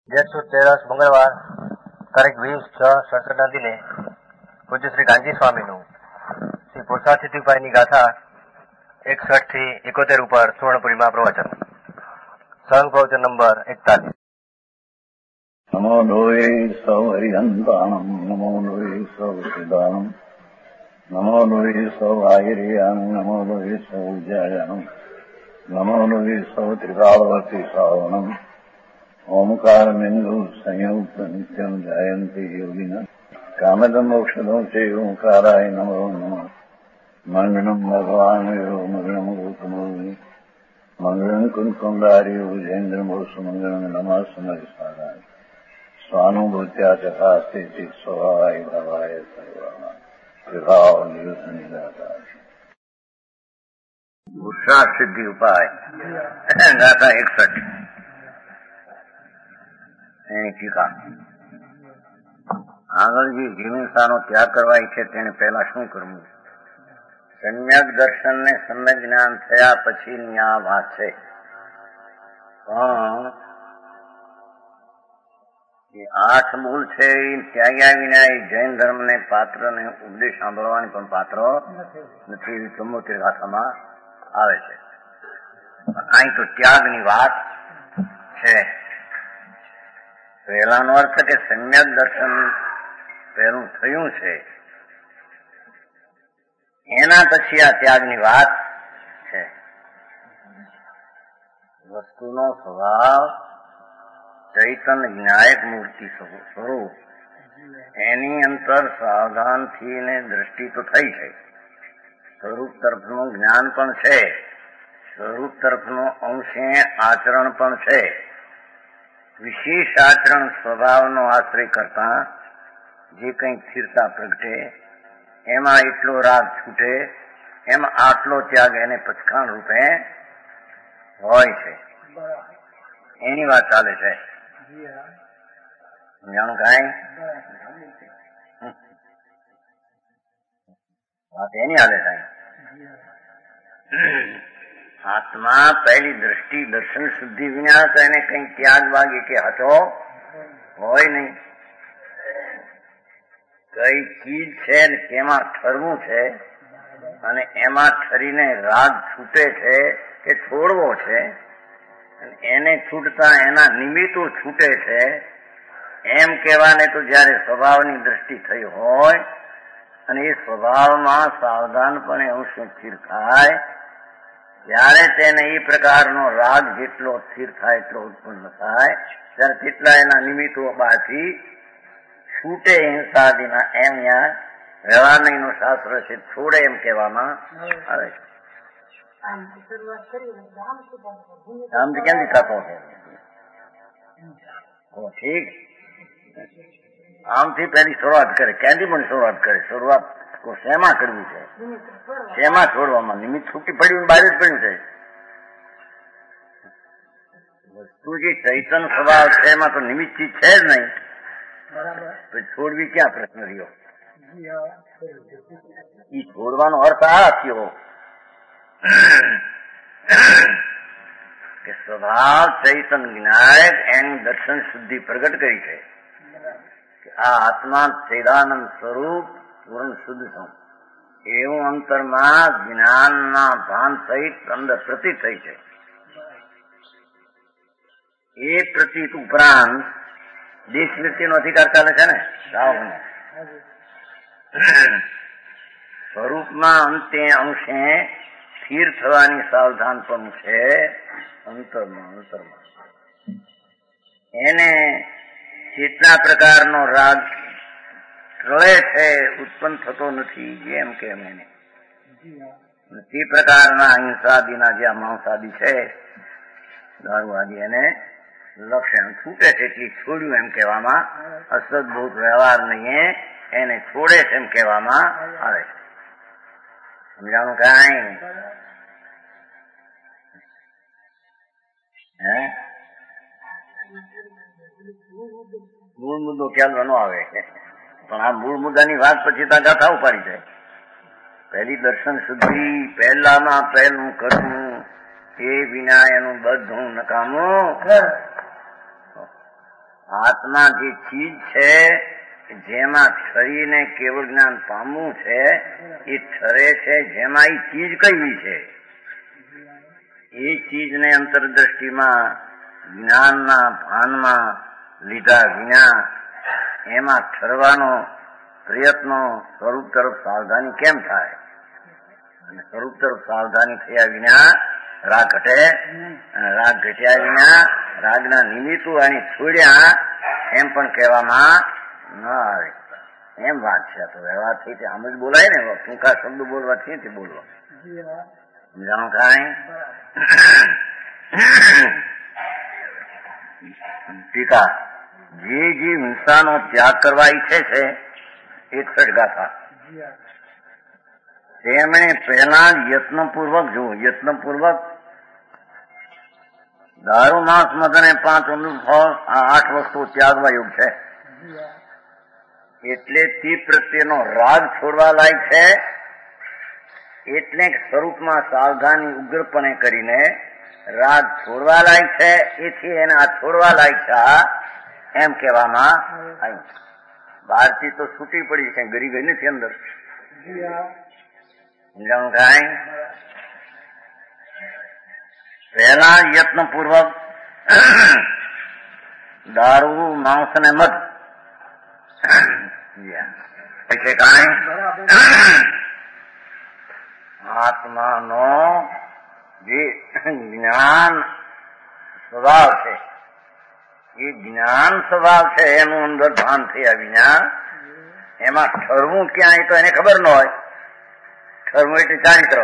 જેઠ સુદ તેરસ મંગળવાર તારીખ 20/6/67 દિને પૂજ્ય શ્રી ગાંધી સ્વામીનું શ્રી પુરુષાર્થસિદ્ધિપાઈની ગાથા 61 થી 71 ઉપર સુવર્ણપુરીમાં પ્રવચન. સંઘ પ્રવચન નંબર 41. નમો લોહે સૌ હરિહંતાણમ, નમો લોહે સૌ સિદ્ધાણમ, નમો લોહે સૌ આહિર્યાણમ, નમો લોહે સૌ વિજયાણમ, નમો લોહે સૌ ત્રિકાળવતી શ્રાવણમ, ઓમકાર બિંદુ સંયુક્ત નિત્યમ જયંતિ યોગિના કામદમ મોક્ષદો છે ઓંકારાય નમો નમઃ. મંગળમ ભગવાન મંગળમ ગૌતમોની મંગળમ કુંકુંડાર્યો જૈન્દ્રમો સુમંગળમ નમઃ સમરિસારાય સ્વાનુભૂત્યા ચકાસ્તે ચિત સ્વભાવાય ભાવાય સર્વાના વિભાવ નિયુત નિરાકાર. પુરુષાર્થ સિદ્ધિ ઉપાય ગાથા 61 એની ટીકા. આગળ જે જીવનસાનો ત્યાગ કરવા ઈચ્છે તેને પહેલા શું કરવું? સમ્યક દર્શન ને સમ્યક જ્ઞાન થયા પછીની આ વાત છે. પણ એ 8 મૂળ છે એ ત્યાગ્યા વિના એ જૈન ધર્મ ને પાત્ર ને ઉપદેશ સાંભળવાની પણ પાત્ર નથી એવી 74 ગાથામાં આવે છે. અહીં તો ત્યાગની વાત છે. પહેલાનો અર્થ કે સમ્યક દર્શન પહેલું થયું છે એના પછી આ ત્યાગની વાત છે. વસ્તુનો સ્વભાવ ચૈતન્ય જ્ઞાયક મૂર્તિ સ્વરૂપ એની અંતર સાવધાનથી ને દ્રષ્ટિ તો થઈ છે. સ્વરૂપ તરફનું જ્ઞાન પણ છે, સ્વરૂપ તરફનું અંશે આચરણ પણ છે. વિશેષ આચરણ સ્વભાવનો આશ્રય કરતા જે કંઈ સ્થિરતા પ્રગટે એમાં એટલો રાગ છૂટે એમ આટલો ત્યાગ એને પચખાણ રૂપે હોય છે. એની વાત ચાલે છે. સમજાણું કાંઈ? વાત એની હાલે કાંઈ. આત્મા પહેલી દ્રષ્ટિ દર્શન શુદ્ધિ વિના તો એને કઈ ત્યાગ વાગે કે હતો હોય નહીં. કઈ ચીજ છે ને કેમાં ઠરવું છે અને એમાં ઠરીને રાગ છૂટે છે કે છોડવો છે, એને છૂટતા એના નિમિત્તો છૂટે છે એમ કહેવાને તો જયારે સ્વભાવની દ્રષ્ટિ થઈ હોય અને એ સ્વભાવમાં સાવધાનપણે અંશે સ્થિર થાય ત્યારે તેને એ પ્રકારનો રાગ જેટલો સ્થિર થાય એટલો ઉત્પન્ન થાય ત્યારે તેટલા એના નિમિત્તો બહારથી છૂટે હિંસાદીના. એમ ત્યાં વ્યવહારનું શાસ્ત્ર છે, છોડે એમ કહેવામાં આવે છે. આમથી ક્યાંથી થતો છે? ઠીક, આમથી પેલી શરૂઆત કરે. ક્યાંથી પણ શરૂઆત કરે? શરૂઆત શેમાં કરવી છે? શેમાં છોડવામાં? નિમિત્ત છૂટી પડ્યું, બહાર જ પડ્યું છે. વસ્તુ જે ચૈતન સ્વભાવ છે એમાં તો નિમિત્ત ચીજ છે જ નહીં, તો છોડવી ક્યાં પ્રશ્ન રહ્યો? એ છોડવાનો અર્થ આ થયો કે સ્વભાવ ચૈતન જ્ઞાયક એની દર્શન શુદ્ધિ પ્રગટ કરી છે કે આ આત્મા ચેદાનંદ સ્વરૂપ પૂર્ણ શુદ્ધ છું એવું અંતરમાં જ્ઞાનના ભાન સહિત અંદર પ્રતીત થઈ છે. એ પ્રતીત ઉપરાંત દેશ વ્યક્તિનો અધિકાર ચાલે છે ને સાવનો. સ્વરૂપમાં અંતે અંશે સ્થિર થવાની સાવધાન પણ છે અંતરમાં. એને જેટલા પ્રકારનો રાગ પ્રળય છે ઉત્પન્ન થતો નથી જેમ કે એને તે પ્રકારના હિંસાદીના જે માંસાદી છે દારૂ આદિ એને લક્ષણ છૂટે છે એટલી છોડ્યું એમ કહેવામાં અસદભૂત વ્યવહાર નહીં એને છોડે છે એમ કહેવામાં આવે છે. સમજાણું કાંઈ? મૂળ મુદ્દો ખ્યાલ ન આવે પણ આ મૂળ મુદ્દાની વાત પછી ત્યાં ગાથા ઉપાડી છે. પહેલી દર્શન શુદ્ધિ પહેલામાં પહેલું કરવું એ વિના એનું બધું નકામું. આત્મા જે ચીજ છે જેમાં ઠરીને કેવળ જ્ઞાન પામવું છે એ ઠરે છે જેમાં એ ચીજ કઈ છે એ ચીજને અંતરદ્રષ્ટિમાં જ્ઞાનના ભાનમાં લીધા વિના એમાં ઠરવાનો પ્રયત્નો સ્વરૂપ તરફ સાવધાની કેમ થાય? અને સ્વરૂપ તરફ સાવધાની થયા વિના રાગ ઘટે, અને રાગ ઘટ્યા વિના રાગના નિમિત્તો અને છોડ્યા એમ પણ કહેવામાં ન આવે. એમ વાત છે. તો વ્યવહારથી તે આમ જ બોલાય ને, ટૂંકા શબ્દ બોલવાથી તે બોલવા સમજાણું કાંઈ? ટીકા જે હિંસાનો ત્યાગ કરવા ઈચ્છે છે 61 ગાથા તેમણે પહેલા યત્નપૂર્વક યત્નપૂર્વક દારૂ માંસ મદ અને 5 અનુભવ આ 8 વસ્તુ ત્યાગવા યોગ છે. એટલે તે પ્રત્યેનો રાગ છોડવા લાયક છે. એટલે સ્વરૂપમાં સાવધાની ઉગ્રપણે કરીને રાગ છોડવા લાયક છે. એથી એને આ છોડવા લાયક છે એમ કહેવામાં આવ્યું. બહારથી તો છૂટી પડી છે, ગરી ગઈ નથી અંદર. સમજાણું કાંઈ? પહેલા યત્નપૂર્વક દારૂ માંસ અને મદ છે કાંઈ આત્માનો જે જ્ઞાન સ્વભાવ છે એ જ્ઞાન સ્વભાવ છે એનું અંદર ભાન થયા વિના એમાં ઠરવું ક્યાંય તો એને ખબર ન હોય. ઠરવું એટલે ચારિત્ર.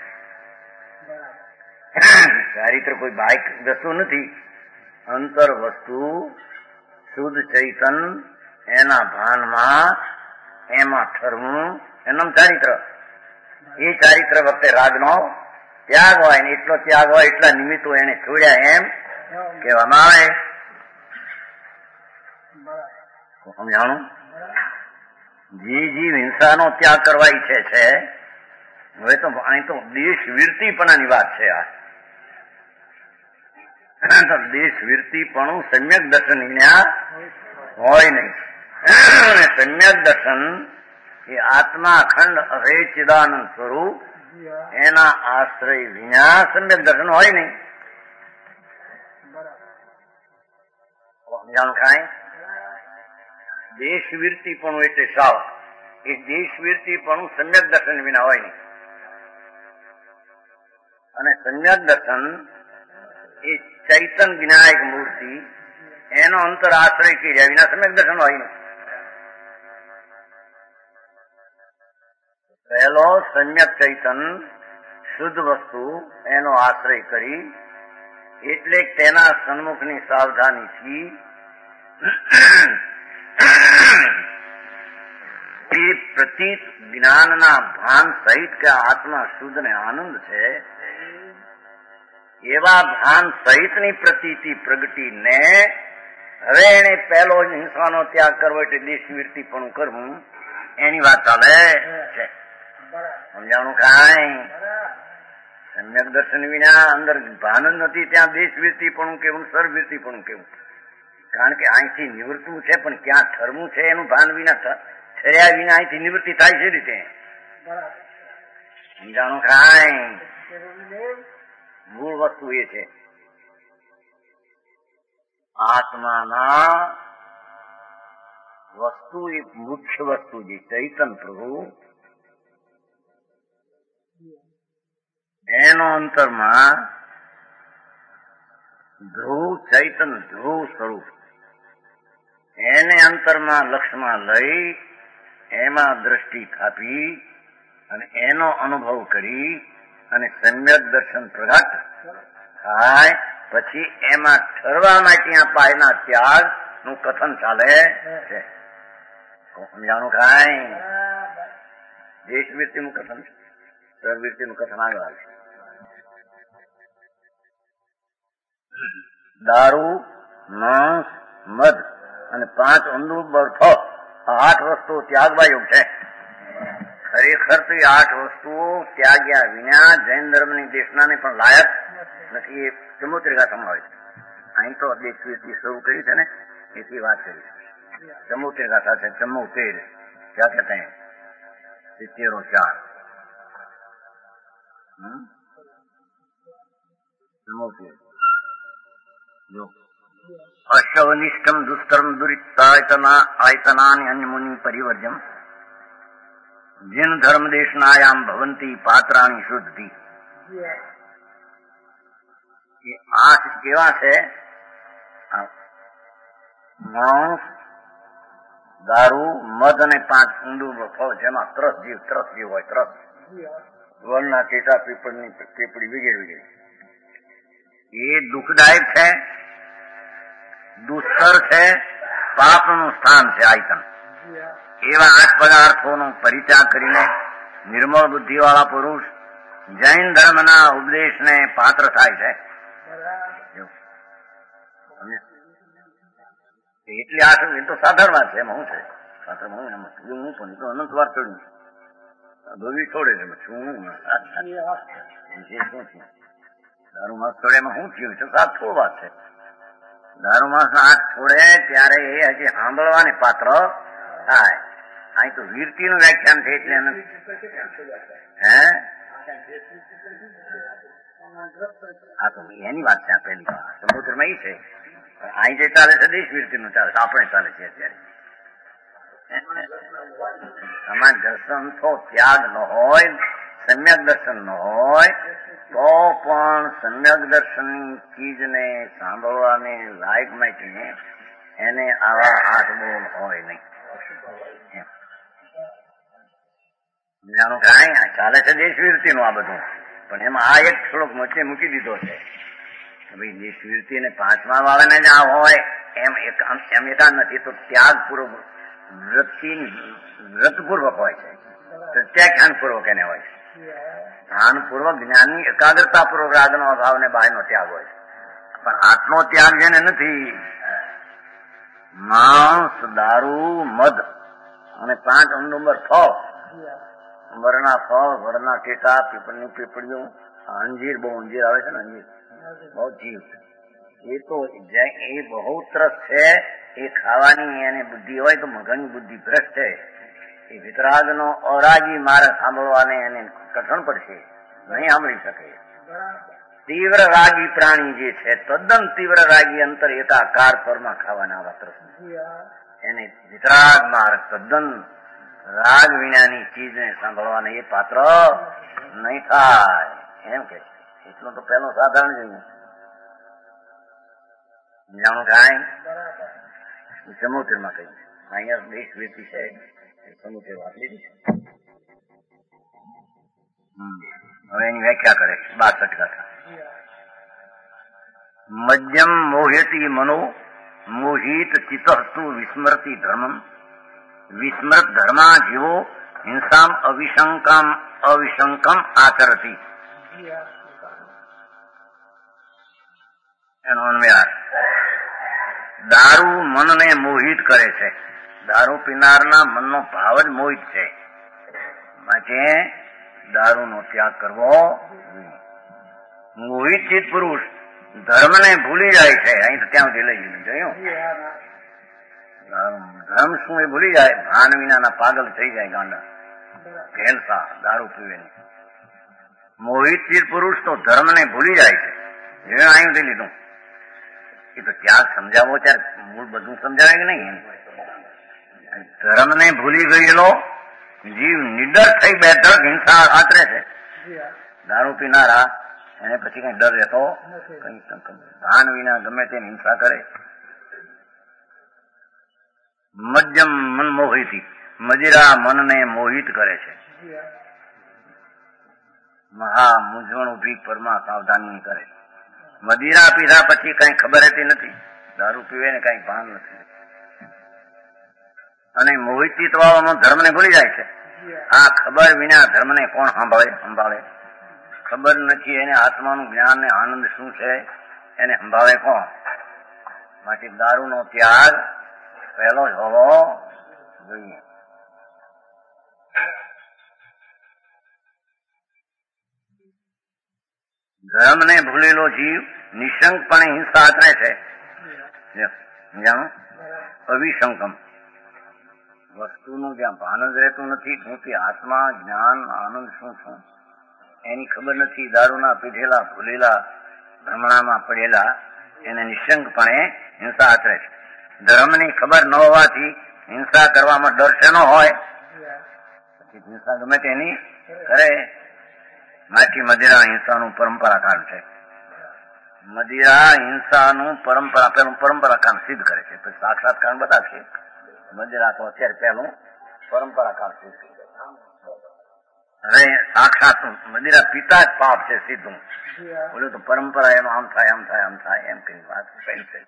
ચારિત્ર કોઈ બાહ્ય વસ્તુ નથી, અંતર વસ્તુ શુદ્ધ ચૈતન એના ભાનમાં એમાં ઠરવું એનું ચારિત્ર. એ ચારિત્ર વખતે રાગનો ત્યાગ હોય ને એટલો ત્યાગ હોય એટલા નિમિત્તો એને છોડ્યા એમ કહેવામાં આવે. સમજાણું? જે જીવ હિંસાનો ત્યાગ કરવા ઈચ્છે છે, હવે તો અહીં તો દેશવીરતીપણાની વાત છે. આ દેશવીરતીપણું સમ્યક દર્શન વિના હોય નહીં. સમ્યક દર્શન એ આત્મા અખંડ અભય ચિદાનંદ સ્વરૂપ એના આશ્રય વિના સમ્યક દર્શન હોય નહીં. સમજાણું કાંઈ? દેશવીરતીપણું એટલે સાવ એ દેશવીરતીપણું સમ્યક દર્શન વિના હોય નહીં. અને સમ્યક દર્શન એ ચૈતન વિનાયક મૂર્તિ એનો અંતર આશ્રય કર્યા વિના સમ્યક દર્શન હોય નહીં. પહેલો સમ્યક ચૈતન શુદ્ધ વસ્તુ એનો આશ્રય કરી એટલે તેના સન્મુખની સાવધાનીથી એ પ્રતીત જ્ઞાનના ભાન સહિત કે આત્મા શુદ્ધ ને આનંદ છે એવા ભાન સહિતની પ્રતીતિ પ્રગટીને હવે એને પહેલો હિંસાનો ત્યાગ કરવો એટલે દેશવીરતીપણું કરવું એની વાત ચાલે છે. સમજાણું કાંઈ? સમ્યક દર્શન વિના અંદર ભાન જ નથી ત્યાં દેશવીરતીપણું કેવું, સર્વવીરતીપણું કેવું? કારણ કે અહીંથી નિવૃત્તું છે પણ ક્યાં ઠરવું છે એનું ભાન વિના, ઠર્યા વિના અહીંથી નિવૃત્તિ થાય છે રીતે. સમજાણું કાંઈ? મૂળ વસ્તુ એ છે આત્માના વસ્તુ એ મુખ્ય વસ્તુ જે ચૈતન પ્રભુ એનો અંતરમાં ધ્રુવ ચૈતન ધ્રુવ સ્વરૂપ એને અંતરમાં લક્ષમાં લઈ એમાં દ્રષ્ટિ થાપી અને એનો અનુભવ કરી અને સમ્યક દર્શન પ્રગટ થાય પછી એમાં ઠરવા માટે પાયના ત્યાગ નું કથન ચાલે છે. સમજાણું કાંઈ? દેશવીરતીનું કથન છે, સર્વવીરતીનું કથન આગળ આવે. દારૂ માંસ મદ અને 5 ઊંધું બરફો 8 વસ્તુઓ ત્યાગવા યોગ છે. ખરેખર તો એ 8 વસ્તુઓ ત્યાગ્યા વિના જૈન ધર્મની દેશનાને પણ લાયક નથી. એ ચમોત્રી ગાથામાં આવે છે. અહીં તો દેશવીરતી શરૂ કરી છે ને इसी बात करी। चमोतेर गाथा से चमोतेर क्या कहते हैं? 74 चमोतेर जो अश्वनिष्ठम दुष्कर्म दुरितायतनानि अन्यमुनि परिवर्जम जिन धर्म देशनायाम भवंती पात्राणी शुद्धि। ये 8 केवा છે? માંસ, દારૂ, મધ અને 5 ઊંડું ફળ જેમાં ત્રસ જીવ હોય, ત્રસ વનના ટેટા પીપળની પીપળી વગેરે વગેરે. એ દુઃખદાયક છે, દુષ્કર છે, પાપનું સ્થાન છે આયતન. એવા 8 પદાર્થોનો પરિત્યાગ કરીને નિર્મળ બુદ્ધિવાળા પુરુષ જૈન ધર્મના ઉપદેશને પાત્ર થાય છે. એટલી આશુ એ તો સાધારણ વાત છે. એમાં શું છે? શાસ્ત્રમાં હું પણ તો અનંત વાર ચડ્યું દોરી છોડે છે શું દારૂ માંસ છોડે એમાં શું થયું? તો સાચું વાત છે. દારૂ માંસ ના હાથ છોડે ત્યારે એ હજી સાંભળવાને પાત્ર થાય. અહીં તો વીરતી નું વ્યાખ્યાન છે એટલે હા તો એની વાત છે. પેલી સમુદ્રમાં એ છે. અહીં જે ચાલે છે દેશ વીરતી નું ચાલે છે, આપણે ચાલે છે અત્યારે. સમાન દર્શન તો ત્યાગ ન હોય, સમ્યક દર્શન ન હોય તો પણ સમ્યક દર્શનની ચીજને સાંભળવાને લાયક માટીને એને આવા 8 બોલ હોય નહીં. જાણો કે આ ચાલે છે દેશવીરતી નું આ બધું, પણ એમાં આ એક શ્લોક વચ્ચે મૂકી દીધો છે કે ભાઈ દેશવીરતી ને 5મા વાળાને જ આ હોય એમ એકા નથી. તો ત્યાગપૂર્વક વ્રતપૂર્વક હોય છે, પ્રત્યાખ્યાનપૂર્વક એને હોય છે. ધ્યાનપૂર્વક જ્ઞાનની એકાગ્રતાપૂર્વક રાગનો અભાવ ને બાયનો ત્યાગ હોય છે. પણ આટલો ત્યાગ જેને નથી, માંસ, દારૂ, મધ અને 5 નંબર ફળ, વરના ફળ, વરના ટેટા, પીપળની પીપળીઓ, અંજીર, બહુ અંજીર આવે છે ને, અંજીર બહુ જીવ છે. એ તો એ બહુ ત્રસ છે. એ ખાવાની એને બુદ્ધિ હોય તો મગજની બુદ્ધિ ભ્રષ્ટ છે. એ વિતરાગનો અરાગી મારે સાંભળવાને એને કઠણ પડશે, નહીં સાંભળી શકે. તીવ્ર રાગી પ્રાણી જે છે, તદ્દન તીવ્ર રાગી અંતર એકાકાર પરમાં ખાવાના આવા ત્રસ એને વિતરાગ માર્ગ તદ્દન રાગ વિનાની ચીજને સાંભળવાને એ પાત્ર નહીં થાય એમ કે. એટલું તો પેલો સાધારણ જોઈએ. જાણું કાંઈ સમુદ્રમાં કહ્યું. અહીંયા દેશ વીતી છે, સમુદ્ર વાત લીધી છે. હવે એની વ્યાખ્યા કરે 62 ગાથા. મધ્યમ મોહ્યતી મનો મોહિત ચિત્તસ્તુ વિસ્મરતી ધર્મમ વિસ્મૃત ધર્મા જીવો હિંસામ અવિશંકમ આચરતી. એનો અન્વયાર દારૂ મનને મોહિત કરે છે. દારૂ પીનારના મનનો ભાવ જ મોહિત છે. માટે દારૂનો ત્યાગ કરવો. મોહિત ચિત્ત પુરુષ ધર્મને ભૂલી જાય છે. અહીં તો ત્યાં સુધી લઈ જોયું. ધર્મ શું એ ભૂલી જાય. ભાન વિનાના પાગલ થઈ જાય, ગાંડા ઘેલસા દારૂ પીવે. મોહિત ચિત્ત પુરુષ તો ધર્મને ભૂલી જાય છે. જે અહીં સુધી લીધું એ તો ત્યાગ સમજાવો ત્યારે મૂળ બધું સમજાવે કે નહીં. ધર્મને ભૂલી ગયેલો જીવ નિડર થઈ બેધક હિંસા આચરે છે. દારૂ પીનારા એને પછી કઈ ડર રહેતો કઈ ભાન વિના ગમે તે હિંસા કરે. મધ્યમ મન મોહિતી મદિરા મનને મોહિત કરે છે. મહા મૂંઝવણ ઉભી પરમાં સાવધાની કરે. મદિરા પીધા પછી કઈ ખબર રહેતી નથી. દારૂ પીવે ને કઈ ભાન નથી. અને મોહિત વાળાનો ધર્મને ભૂલી જાય છે. આ ખબર વિના ધર્મને કોણ સંભાળે? ખબર નથી એને આત્માનું જ્ઞાન ને આનંદ શું છે એને સંભાળે કોણ? માટે દારૂનો ત્યાગ પહેલો જ હોવો જોઈએ. ધર્મને ભૂલેલો જીવ નિશંકપણે હિંસા આચરે છે. જાણો અવિશંકમ. વસ્તુનું જ્યાં ભાન જ રહેતું નથી, હું તે આત્મા, જ્ઞાન, આનંદ શું છું એની ખબર નથી. દારૂના પીધેલા, ભૂલેલા, ભ્રમણામાં પડેલા એને નિશંકપણે હિંસા આચરે છે. ધર્મની ખબર ન હોવાથી હિંસા કરવામાં ડર શેનો હોય? હિંસા ગમે તેની કરે. માટી મદિરા હિંસાનું પરંપરા કારણ છે. મદિરા હિંસાનું પેલું પરંપરા કારણ સિદ્ધ કરે છે. પછી સાક્ષાત કારણ બતાવશે. મદિરા તો અત્યારે પેલું પરંપરા કારણ સિદ્ધ કરે. હવે સાક્ષાત મદિરા પિતા જ પાપ છે સીધું. બોલું તો પરંપરા એનો આમ થાય આમ થાય આમ થાય એમ કઈ વાત છે.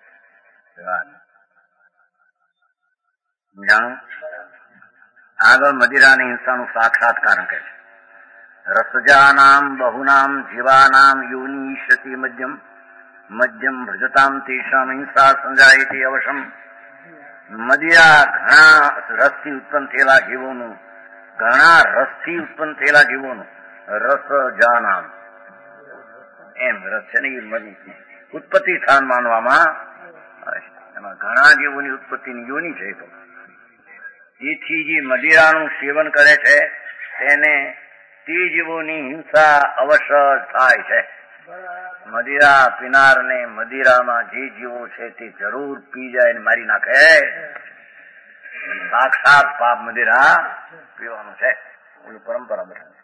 જાણું આગળ મદિરાની હિંસાનું સાક્ષાત કારણ કહે છે. રસજાનામ બહુનામ જીવાનામ યોનિષ્યતિ મધ્યમ મધ્યમ ભ્રજતામ તેષામ હિંસા સંજાયતી અવશમ. મદિરા ઘણા રસથી ઉત્પન્ન થયેલા જીવોનું, ઘણા રસથી ઉત્પન્ન થયેલા જીવોનું, રસજાનામ એમ રસ છે ને એ ઉત્પત્તિ સ્થાન માનવામાં એમાં ઘણા જીવોની ઉત્પત્તિની યોની છે. તો એથી જે મદિરાનું સેવન કરે છે તેને તે જીવોની હિંસા અવશ્ય થાય છે. મદિરા પીનાર ને મદિરામાં જે જીવો છે તે જરૂર પી જાય ને મારી નાખે. સાક્ષાત પાપ મદિરા પીવાનું છે. પરંપરા બતાવે.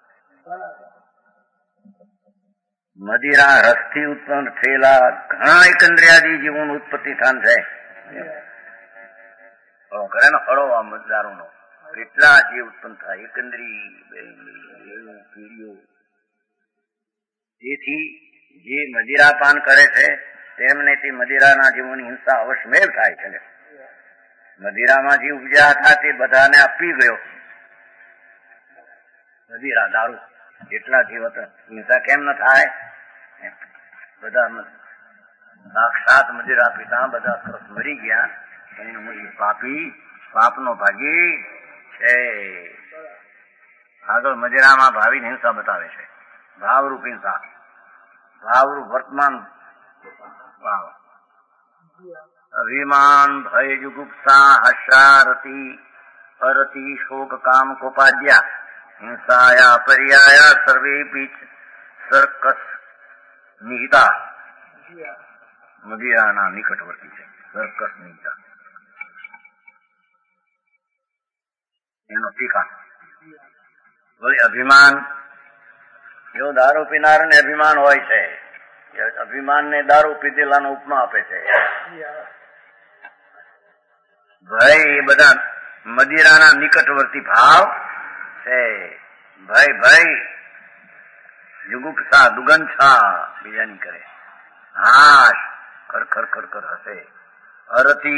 મદિરા રસથી ઉત્પન્ન થયેલા ઘણા એકંદ્રિયાદી જીવોનું ઉત્પત્તિ સ્થાન છે. કરે ને હળો આ મતદારો નો કેટલા જીવ ઉત્પન્ન થાય એકંદરી પીડીઓ. તેથી જે મદિરાપાન કરે છે તેમને તે મદિરાના જીવોની હિંસા અવશ્યમેવ થાય છે. મદિરામાં જે ઉપજ્યા હતા તે બધાને આપી ગયો. મદિરા દારૂ એટલા જીવ હતા, હિંસા કેમ ન થાય? બધા સાક્ષાત મદિરા પિતા બધા સરસ મરી ગયા. પાપી પાપનો ભાગી છે. આગળ મદિરામાં ભાવિની હિંસા બતાવે છે. ભાવરૂપ હિંસા, ભાવરૂપ વર્તમાન ભાવ. અભિમાન, ભય, જુગુપ્સા, હર્ષારતિ, અરતિ, શોક, કામ, કોપાદ્યા હિંસાયા પર્યાયા સર્વે બીચ સર્કસ નિહિતા. મદિરાના નિકટવર્તી છે. સર્કસ નિહિતા એનો ટીકા. અભિમાન, જો દારૂ પીનાર ને અભિમાન હોય છે, અભિમાન ને દારૂ પીધેલાનો ઉપમા આપે છે. ભય એ બધા મદિરાના નિકટવર્તી ભાવ છે. ભય જુગુપ્સા દુગંછા બીજાની કરે. હાશ ખર ખર ખર હસે. અરતિ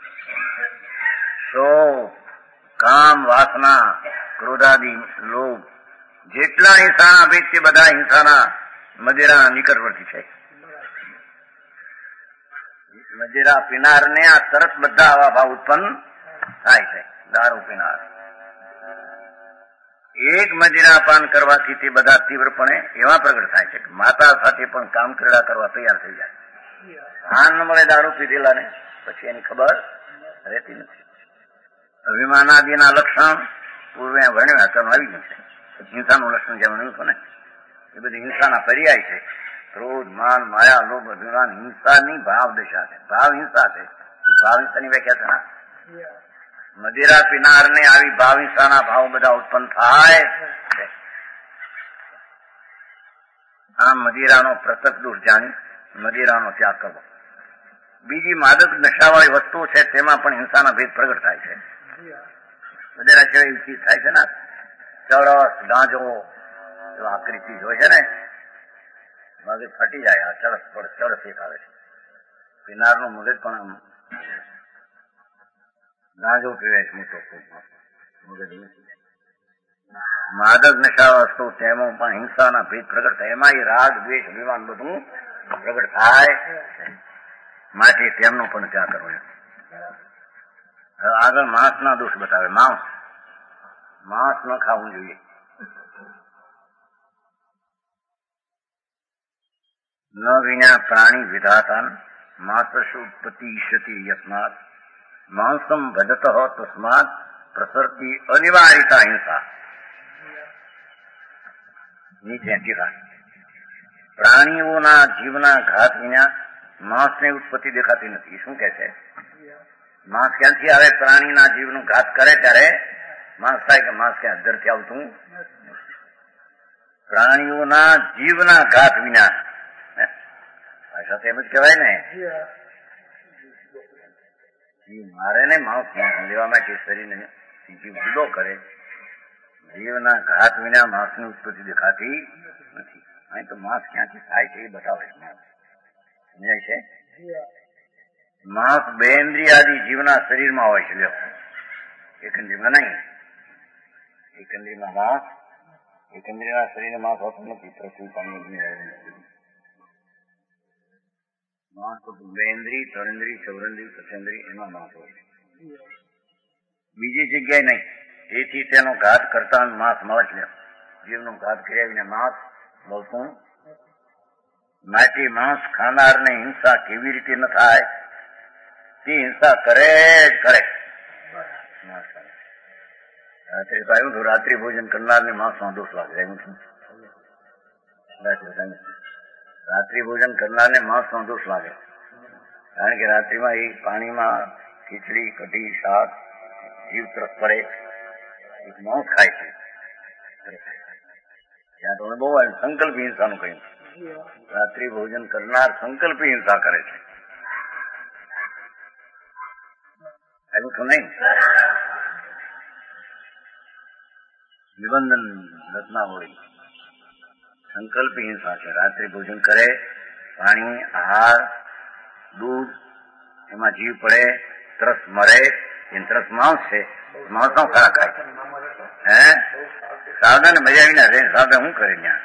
શોક, કામ, વાસના, ક્રોધાદી, લોભ જેટલા હિંસાના ભેદ તે બધા હિંસાના મદિરાના નિકટવર્તી છે. મદિરા પીનાર ને આ તરત બધા આવા ભાવ ઉત્પન્ન થાય છે. દારૂ પીનાર એક મદિરાપાન કરવાથી તે બધા તીવ્રપણે એવા પ્રગટ થાય છે કે માતા સાથે પણ કામ ક્રીડા કરવા તૈયાર થઈ જાય. ભાન ન મળે દારૂ પીધેલા ને પછી એની ખબર રહેતી નથી. અભિમાનાદિના લક્ષણ પૂર્વે વર્ણવ્યા ચાલો આવી ગયું છે. હિંસાનું લક્ષણ જે વર્ણવ્યું હતું ને એ બધી હિંસાના પર્યાય છે. ક્રોધ, માન, માયા, લોભ, અભિમાન હિંસાની ભાવ દશા છે. ભાવ હિંસા છે. ભાવ હિંસાની વ્યાખ્યા છે. મદિરા પીનાર ને આવી ભાવ હિંસાના ભાવ બધા ઉત્પન્ન થાય છે. આમ મદિરાનો પ્રત્યક્ષ દોષ જાણી મદિરાનો ત્યાગ કરવો. બીજી માદક નશાવાળી વસ્તુઓ છે તેમાં પણ હિંસાના ભેદ પ્રગટ થાય છે. મદિરા સિવાય એવી ચીજ થાય છે ને ચરસ, ગાંજો, આકરી ચીજ હોય છે ને મગજ ફટી જાય. આ ચરસ એક આવે છે. પીનારનું મગજ પણ ગાંજો પીવે છે મોટો મગજ. માદક નશા વસ્તુ તેમાં પણ હિંસાના ભેદ પ્રગટ થાય. એમાં એ રાગ, દ્વેષ, અભિમાન બધું પ્રગટ થાય. માટે તેમનો પણ ત્યાગ કરવો. આગળ માંસના દોષ બતાવે. માંસ ન ખાવું જોઈએ. ન વિના પ્રાણી વિધાતાન માસશુ ઉત્પત્તિ ઈષ્યતિ યસ્માત માંસમ ભજત તસ્માત પ્રસરતી અનિવાર્યતા હિંસા નીચે ટીકા. પ્રાણીઓના જીવના ઘાત વિના માંસની ઉત્પત્તિ દેખાતી નથી. શું કે છે? માંસ ક્યાંથી આવે? પ્રાણીના જીવનું ઘાત કરે ત્યારે માંસ થાય કે માંસ ક્યાં અંદરથી આવતું? પ્રાણીઓના જીવના ઘાત વિના ભાષા તો એમ જ કહેવાય ને. મારે ને માંસ લેવા માટે શરીરને જીવ જુદો કરે. જીવના ઘાત વિના માંસની ઉત્પત્તિ દેખાતી નથી. અહીં તો માંસ ક્યાંથી થાય છે એ બતાવે છે. સમજાય છે? માંસ બે ઇન્દ્રિયાદી જીવના શરીરમાં હોય છે. એક ઇન્દ્રિયમાં નહીં. એક ઇન્દ્રિયમાં માંસ, એક ઇન્દ્રિયના શરીરે માંસ હોતું નથી. પૃથ્વી પાણી માંસ તો બે ઇન્દ્રિય, ત્રણ ઇન્દ્રિય, ચૌરેન્દ્રિય, પંચેન્દ્રિય એમાં માંસ હોય છે. બીજી જગ્યાએ નહીં. તેથી તેનો ઘાત કરતા માંસ મળે છે. જીવનો ઘાત કર્યા વિના માંસ મળતું માટે માંસ ખાનારને હિંસા કેવી રીતે ન થાય? તે હિંસા કરે જ કરે. રાત્રે કહ્યું હતું, રાત્રિ ભોજન કરનારને માંસમાં દોષ લાગે. રાત્રિ ભોજન કરનારને માંસમાં દોષ લાગે. કારણ કે રાત્રિમાં એ પાણીમાં ખીચડી, કઢી, શાક, જીવ તરફ પડે, માંસ ખાય છે. ત્યાં તો બહુ સંકલ્પ હિંસાનું કહ્યું. રાત્રિ ભોજન કરનાર સંકલ્પી હિંસા કરે છે. એવું તો નહીં. નિબંધન રત્નાવળી સંકલ્પી હિંસા છે. રાત્રિ ભોજન કરે, પાણી, આહાર, દૂધ એમાં જીવ પડે, તરસ મરે. એ તરસ માંસ છે. માંસ નો ખોરાક ખાય. સાવધાન મજા વિના રહે. સાવધાન શું કરે? ત્યાં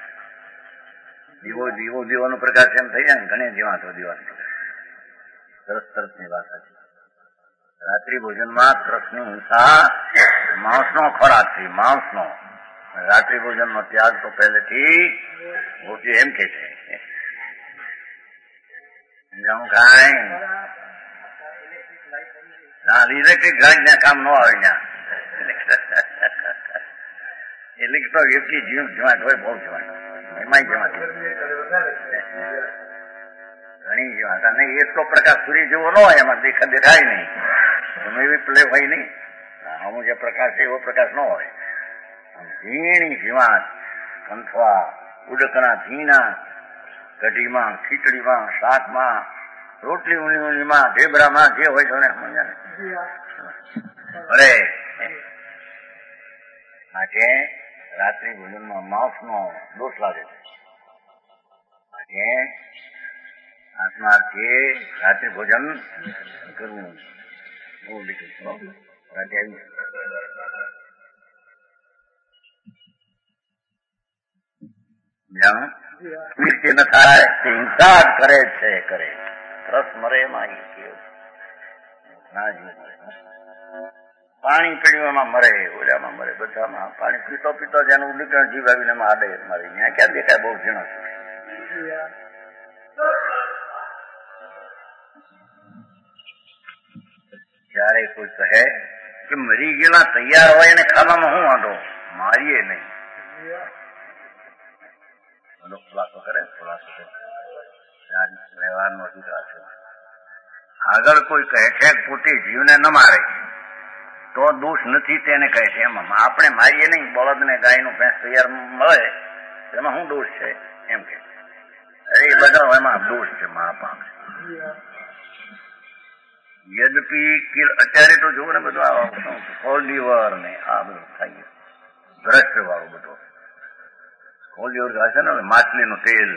દીવાનો પ્રકાશ એમ થઈ જાય ને. ઘણી જીવા તો દીવાનો તરસ ની વાત છે. રાત્રિ ભોજનમાં તરસની હિંસા માંસનો ખોરાક છે. માંસનો રાત્રિ ભોજનનો ત્યાગ તો પહેલેથી મોટી એમ કે છે. ઇલેક્ટ્રિક ગાડી કામ ન આવે ત્યાં. ઇલેક્ટ્રિક તો એટલી જીવાત હોય, બહુ જીવાત. એમાં જીવાત ઘણી જીવાત. અને એટલો પ્રકાશ સૂર્ય જેવો ન હોય, એમાં દેખાય નહીં. તમે એવી પ્લે હોય નહીં. અમુક જે પ્રકાશ છે એવો પ્રકાશ ન હોય. ઝીણી જીવાત, કંથવા, ઉડકણા ઝીણા, કઢીમાં, ખીચડીમાં, શાકમાં, રોટલી ઊંડીમાં, ઢેબરામાં, જે હોય તો સમજાય. અરે માટે રાત્રિ ભોજનમાં માંસનો દોષ લાગે છે. માટે આત્માર્થે રાત્રિ ભોજન કરવું બહુ લીધું. ન થાય તે હિંસા કરે છે. કરે રસ મરે એમાં પાણી પીડ્યું એમાં મરે, ઓલામાં મરે, બધામાં. પાણી પીતો પીતો જેનું ઉલ્લીકરણ જીવ આવીને એમાં આડે મારી. ત્યાં ક્યાં દેખાય? બહુ ઝીણો છે. જયારે કોઈ કહે કે મરી ગયેલા તૈયાર હોય એને ખાવામાં શું વાંધો? મારીએ નહીં. ખુલાસો કરે. વ્યવહારનો અધિકાર છે. આગળ કોઈ કહે છે પોતે જીવને ન મારે તો દોષ નથી, તેને કહે છે. એમાં આપણે મારીએ નહીં. બળદને ગાયનું ભેંસ તૈયાર મળે એમાં શું દોષ છે? એમ કે અરે એ બધા એમાં દોષ છે. મહાપાપ. યદ્યપી અત્યારે તો જોવું ને બધું કોલ્ડીવર ને આ બધું થાય. ભ્રષ્ટ વાળું બધું કોલ્ડીવર છે ને, માછલીનું તેલ.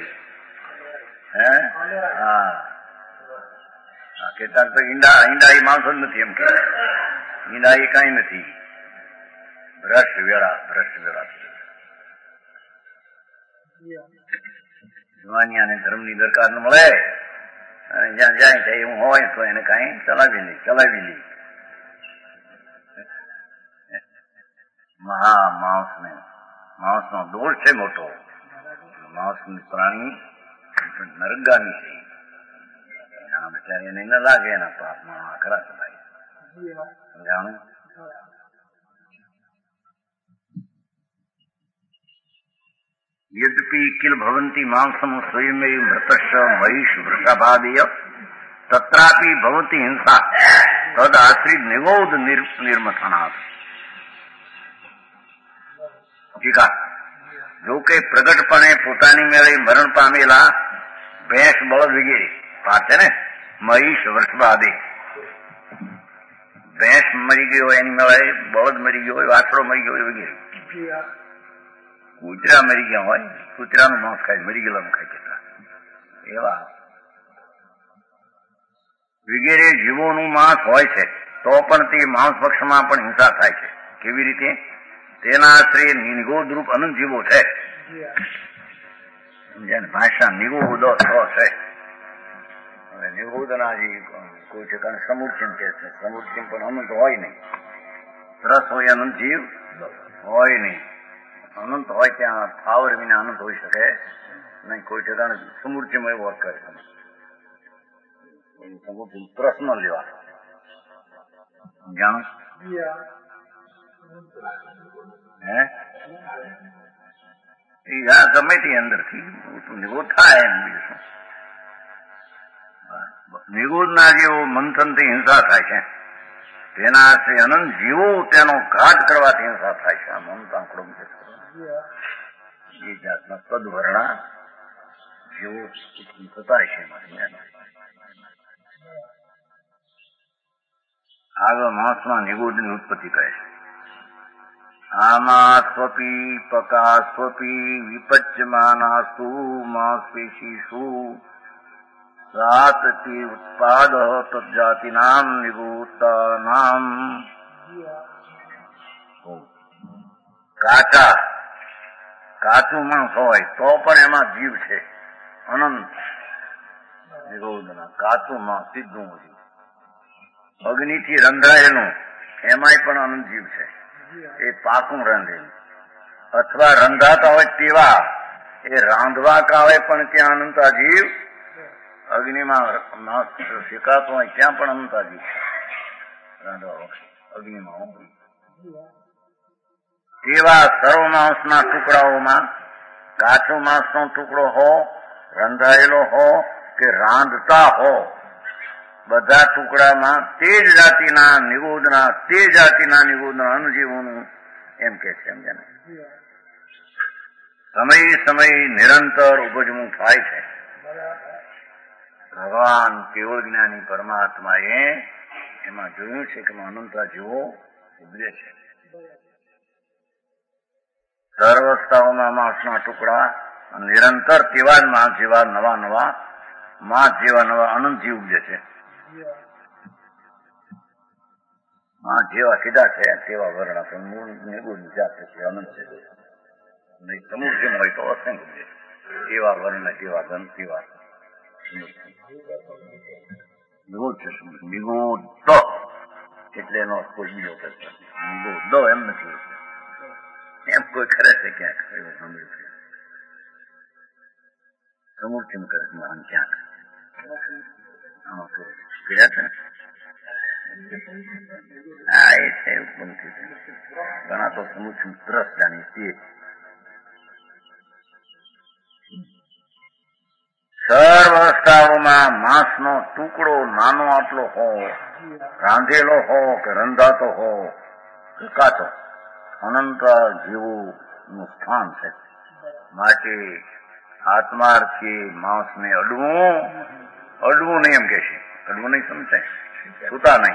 હા, કેટલાક તો ઈંડા એ માણસો જ નથી. એમ કે ઈંડા એ કઈ નથી. ભ્રષ્ટ વેળા જુવાનિયાને ધર્મની દરકાર ન મળે અને જ્યાં જાય ત્યાં એવું હોય તો એને કઈ ચલાવી લે. માંસનો દોષ છે મોટો. માંસની પ્રાણી નરગામી છે. બિચારી એને ન લાગે એના પાપમાં આકરા ચલાય. જાણે યદ્યપિ કિલ ભવંતી માંસમ સ્વયમેવ મૃતશ્ચ મહીશ વૃષભાદેય તત્રાપી ભવતી હિંસા તદ આશ્રિત નિગોધ નિર્મથનાથ. ટીકા. જો કે પ્રગટપણે પોતાની મેળે મરણ પામેલા ભેંસ બળદ વગેરે પાર છે ને, મહીશ વૃષભાદે, ભેંસ મરી ગયો હોય એની મેળે, બળદ મરી ગયો હોય, વાછડો મરી ગયો હોય વગેરે, કૂતરા મરી ગયા હોય, કૂતરાનું માંસ ખાય, મરી ગયેલાનું ખાય, કેટલા એવા વગેરે જીવોનું માંસ હોય છે, તો પણ તે માંસ પક્ષમાં પણ હિંસા થાય છે. કેવી રીતે? તેના આશ્રય નિગોદરૂપ અનંત જીવો છે. ભાષા નિગોદ છે. હવે નિગોદના જે કોઈ ઠેકાણે સમૂર્ચિમ કે છે, સમૂર્ચિમ પણ અનંત હોય નહીં. રસ હોય અનંત જીવ હોય નહીં. અનંત હોય ત્યાં સ્થાવર વિના અનંત હોઈ શકે નહીં. કોઈ ઠેકાણે સમૂર્ચિમ એવો અર્થ કરે. સમૂર્ચિમ પ્રશ્ન લેવા જાણો હે ગમે તે અંદરથી નિગોદ થાય એમ. બીજું શું? નિગોદના જેવો મંથનથી હિંસા થાય છે, તેના આશ્રય અનંત જીવો તેનો ઘાત કરવાથી હિંસા થાય છે. આ મનનો આંકડો એ જાતના પદવર્ણા જેવો થતા છે. આગળ માસમાં નિગોદની ઉત્પત્તિ કહે છે. આમા સ્વપી પકા સ્વપી વિપચ્યમાનાસુ માંસપેશીષુ સાતથી ઉત્પાદ તજાતિનામ નિગોતાનામ. કાચું માંસ હોય તો પણ એમાં જીવ છે અનંત. નિગોદના કાચું માંસ સીધું જીવ, અગ્નિથી રંધાયેલું એમાંય પણ અનંત જીવ છે. એ પાકું રાંધેલું અથવા રંધાતા હોય તેવા, એ રાંધવા કાવે પણ ત્યાં અનંતા જીવ. અગ્નિમાં માંસ શેકાતું હોય ત્યાં પણ અનંતા જીવ રાંધવા અગ્નિમાં. તેવા સર્વ માંસના ટુકડાઓમાં કાચો માંસનો ટુકડો હો, રંધાયેલો હો કે રાંધતા હો, બધા ટુકડામાં તે જ જાતિના નિગોદના અનુજીવોનું એમ કે છે. સમજાને? સમય નિરંતર ઉપજવું થાય છે. ભગવાન કેવળ જ્ઞાની પરમાત્માએ એમાં જોયું છે કે અનંતા જીવો ઉપજે છે. સર્વસ્થાઓમાં માંસના ટુકડા નિરંતર તેવા જ માંસ જેવા નવા અનંત જીવ ઉપજે છે. જેવા સીધા છે તેવા વર્ણ પણ મૂળ નિગુણ જાત છે, અનંત છે. નહીં સમુદ્ર હોય તો અસંખ્ય છે. તેવા વર્ણ, તેવા ગંધ, તેવા નિગોદ છે. નિગોદ એટલે એનો કોઈ બીજો કરતો નિગોદ એમ નથી. એમ કોઈ ખરે છે ક્યાંક એવું સાંભળ્યું છે. સમુચિમ કરે ક્યાંક પીડા છે. હા, એ છે બનતી છે. ઘણા તો સમુચિમ ત્રસ જાણી તે સર્વ અવસ્થાઓમાં માંસનો ટુકડો નાનો આટલો હો, રાંધેલો હો કે રંધાતો હો કે કાચો, અનંત જીવોનું સ્થાન છે. માટે આત્માર્થી માંસને અડવું નહીં એમ કે છે. અડવું નહીં સમજાય, સુતા નહીં,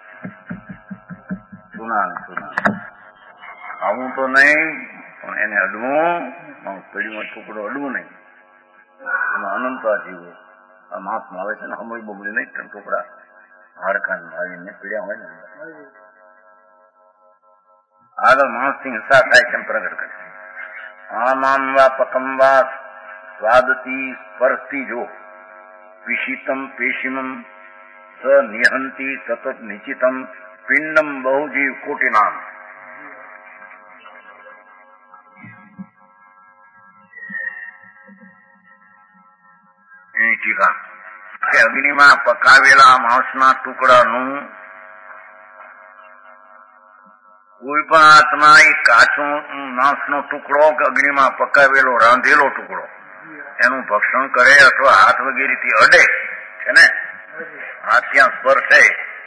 સુના આવું તો નહીં, પણ એને અડવું, પેઢીમાં ટુકડો અડવું નહીં. એમાં અનંતા જીવો આ માંસમાં આવે છે ને, હમળી બમળી નહીં, ત્રણ ટુકડા હાડકાન આવીને પીડ્યા હોય ને. આગળ માણસની હિંસા થાય છે એમ પ્રગટ કરે. આમામ વા પકમ વા સ્વાદતી સ્પર્શતી જો વિશિતમ પેશિનમ સ નિહંતી સતત નિશ્ચિતમ પિંડમ બહુજીવ કોટિનામ. ટીકા કે અગ્નિમાં પકાવેલા માંસના ટુકડાનું કોઈ પણ આત્મા એ કાચો માંસનો ટુકડો કે અગ્નિમાં પકાવેલો રાંધેલો ટુકડો એનું ભક્ષણ કરે અથવા હાથ વગેરેથી અડે છે ને, હાથ ત્યાં સ્પર્શે,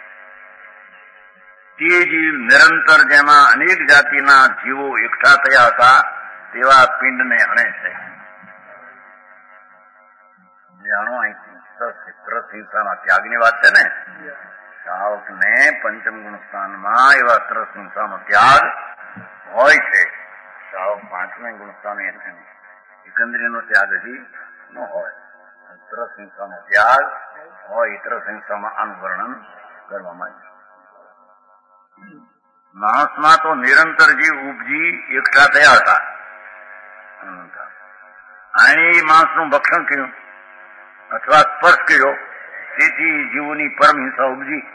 તે જીવ નિરંતર જેમાં અનેક જાતિના જીવો એકઠા થયા હતા તેવા પિંડને હણે છે. જાણો ત્રસહિંસાના ત્યાગની વાત છે ને. સાવકને પંચમ ગુણ સ્થાનમાં એવા ત્રસહિંસાનો ત્યાગ હોય છે. સાવક પાંચમે ગુણ સ્થાને એકંદરીનો ત્યાગ હજી ન હોય. ત્રસહિંસાનો ત્યાગ હોય. ત્રસહિંસામાં આનું વર્ણન કરવામાં આવ્યું. માણસમાં તો નિરંતર જીવ ઉપજી એકઠા થયા હતા. આણે માણસનું ભક્ષણ કર્યું અથવા સ્પર્શ કર્યો, તેથી જીવોની પરમ હિંસા ઉપજી.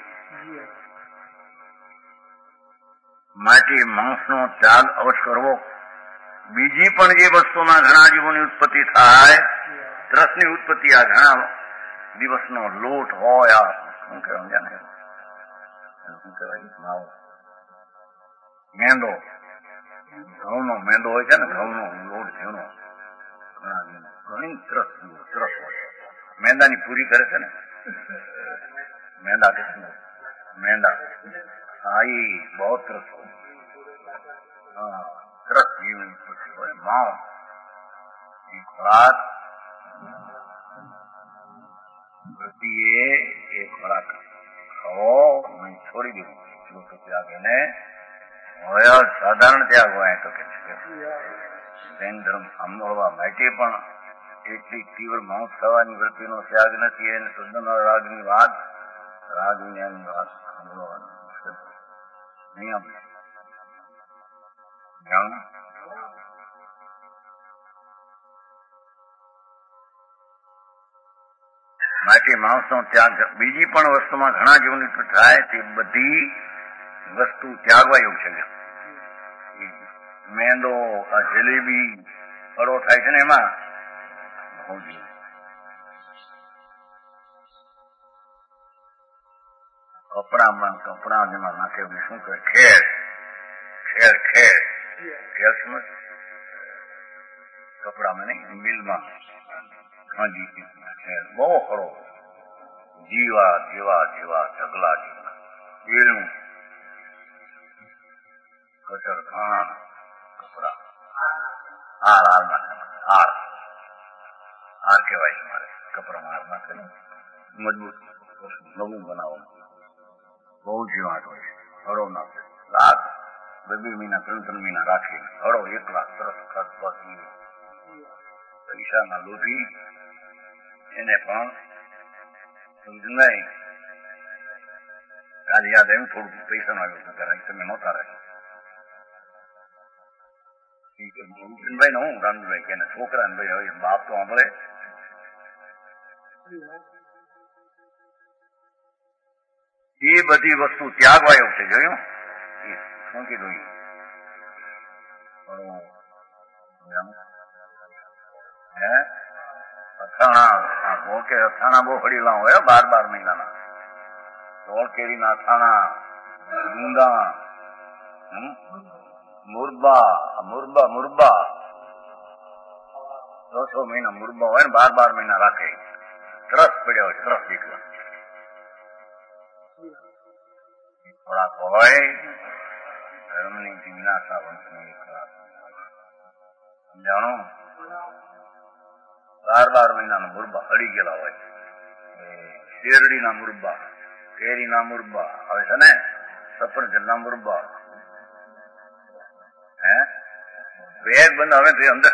માટે માંસનો ત્યાગ અવશ્ય કરવો. બીજી પણ જે વસ્તુમાં ઘણા જીવોની ઉત્પત્તિ થાય, ત્રસની ઉત્પત્તિ આ ઘણા દિવસનો લોટ હોય, આ શું કહેવાય, શું કહેવાય, મેંદો, ઘઉંનો મેંદો હોય છે ને, ઘઉંનો લોટ ઝીણો, ઘણી ત્રસ હોય. મેંદાની પૂરી કરે છે ને, મેંદા કે મેંદા, હા એ બહુ ત્રસ હોય. હા, ત્રસ જીવની ઉત્પત્તિ હોય. માવ એ ખોરાક વૃત્તિએ એ ખોરાક ખાવો છોડી દેવું. તો ત્યાગ એને હોય સાધારણ ત્યાગ હોય તો કે છે. જૈન ધર્મ સાંભળવા માટે પણ એટલી તીવ્ર માંસ ખાવાની વૃત્તિનો ત્યાગ નથી. એને શુદ્ધ રાગની વાત, રાગ વિજ્ઞાનની વાત સાંભળવાની નિયમ માટે માંસનો ત્યાગ. બીજી પણ વસ્તુમાં ઘણા જીવની થાય તે બધી વસ્તુ ત્યાગવા યોગ છે. મેંદો, આ જલેબી, ફળો થાય છે ને, એમાં કપડા જેમાં નાખે શું કહે, ખેર સમજ, કપડામાં નહીં, મિલમાં બહુ ફળો, જીવા ઢગલા જીવના, કેળું, કચર, ઘાણ, કપડા, હાર કહેવાય મારે. કપડામાં હાર નાખે, મજબૂત નવું બનાવો, બહુ જીવાટ હોય છે. હળો નાખે, લાખ 2 મહિના 3 મહિના રાખી હળો 1 લાખ સરસ ખાધપાથી પૈસાના લોભી એને પણ સમજ નહીં. કાલે યાદ આવ્યું થોડું પૈસાનું આવ્યું હતું ત્યારે તમે નહોતા રહ્યા. ભાઈ ને હું રામભાઈ કે છોકરા ને ભાઈ હવે બાપ તો સાંભળે. એ બધી વસ્તુ ત્યાગવાયો છે. જોયું શું કીધું? અથાણા બહુ હડીલા હોય, 12 મહિનાના ગોળ કેરીના અથાણા, ગુંદા, મુરબા 6 મહિના મુરબા હોય ને 12 મહિના રાખે. ત્રસ પડ્યા હોય, ત્રસ દીકરા ખોરાક હોય. ધર્મની જિજ્ઞાસા વંશની ખોરાક જાણો. 12 મહિનાના મુરબા હળી ગયેલા હોય. શેરડીના મુરબા, કેરીના મુરબા આવે છે ને, સફરજનના મુરબા, પેટ બંધ આવે તો અંદર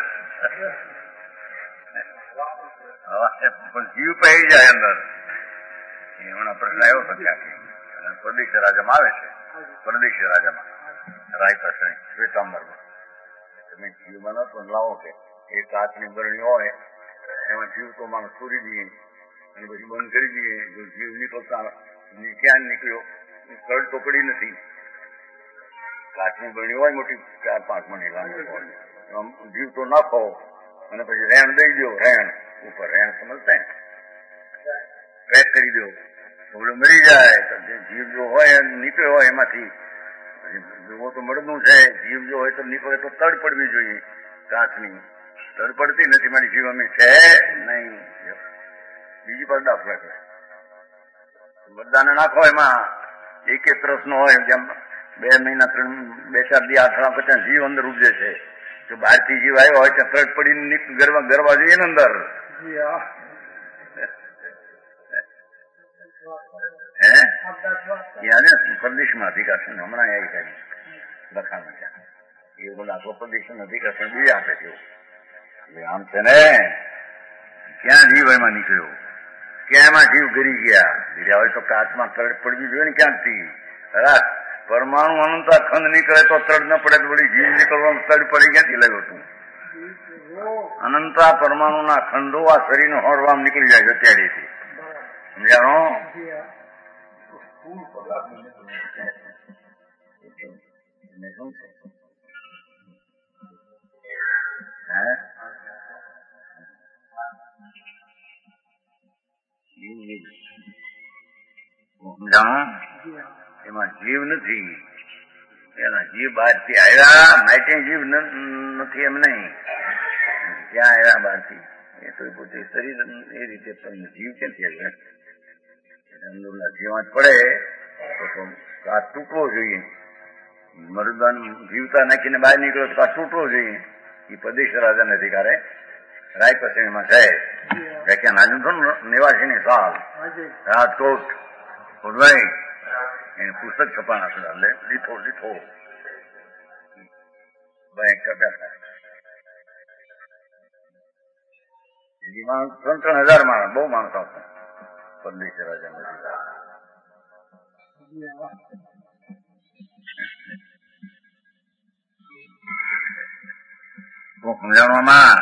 પણ જીવ પહેરી જાય અંદર. હમણાં પ્રશ્ન આવ્યો હતો ક્યાંથી, પરદેશી રાજામાં આવે છે. પરદેશી રાજામાં રાયતા શ્વેતાંબરમાં તમે જીવમાં ન પણ લાવો કે એક કાચની બરણી હોય એમાં જીવ તો માણસ પૂરી દઈએ અને પછી બંધ કરી દઈએ. જો જીવ નીકળતા ક્યાં નીકળ્યો, કડ તો પડી નથી. કાચની બરણી હોય મોટી 4-5 મણી લાંબી હોય, જીવ તો નાખો અને પછી રેણ દઈ દો. રેણ ઉપર રેણ સમજતા પેક કરી દો, થોડું મરી જાય તો જે જીવ જો હોય નીકળ્યો હોય એમાંથી એવો તો મળનું છે. જીવ જો હોય તો નીકળે તો તડ પડવી જોઈએ કાચની. તડ પડતી નથી. મારી જીવ અમે છે નહીં. બીજી પર દાખલા કરે બધાને નાખો એમાં એક રસ નો હોય. જેમ 2 મહિના 2-4 દી આઠરા પછી જીવ અંદર ઉપજે છે. જો બહારથી જીવ આવ્યો હોય ત્યાં તડ પડીને ગરવા જોઈએ ને અંદર. પ્રદેશમાં અધિકાર છે. હમણાં એ લખાણ છે એ બધા પ્રદેશ અધિકાર પણ બી આપે છે. આમ છે ને ક્યાં જીવ એમાં નીકળ્યો, ક્યાં એમાં જીવ ગરી ગયા. ગીર્યા હોય તો કાચમાં તડ પડવી જોઈએ ને ક્યાંથી. પરમાણુ અનંત ખંડ નીકળે તો તડ ન પડે તો વળી જીવ નીકળવાનું તડ પડી ક્યાંથી લાગ્યો તું. અનંતા પરમાણુના ખંડો આ શરીરનો હોરવામ નીકળી જાય અત્યારેથી. સમજાણો? શું છે સમજાણો? એમાં જીવ નથી. એના જીવ બહારથી આવ્યા માટે જીવ નથી એમ નહીં. ક્યાં આવ્યા બહારથી? એ તો પોતે શરીર એ રીતે પણ જીવ ક્યાંથી આવ્યા? અંદરના જીવાત પડે તો આ તૂટવો જોઈએ. મરદાન જીવતા નાખીને બહાર નીકળ્યો તો આ તૂટવો જોઈએ. એ પ્રદેશ રાજાને અધિકારે રાય પશ્ચિમમાં છે. વ્યાખ્યાન આજુ તો નિવાસીની સાલ રાજકોટ ઉડવાઈ એને પુસ્તક છપાણા છે. લીધો બેંક 3,000 માણસ બહુ માણસ આવતા પ્રદેશ રાજાને અધિકાર. સમજાવવામાં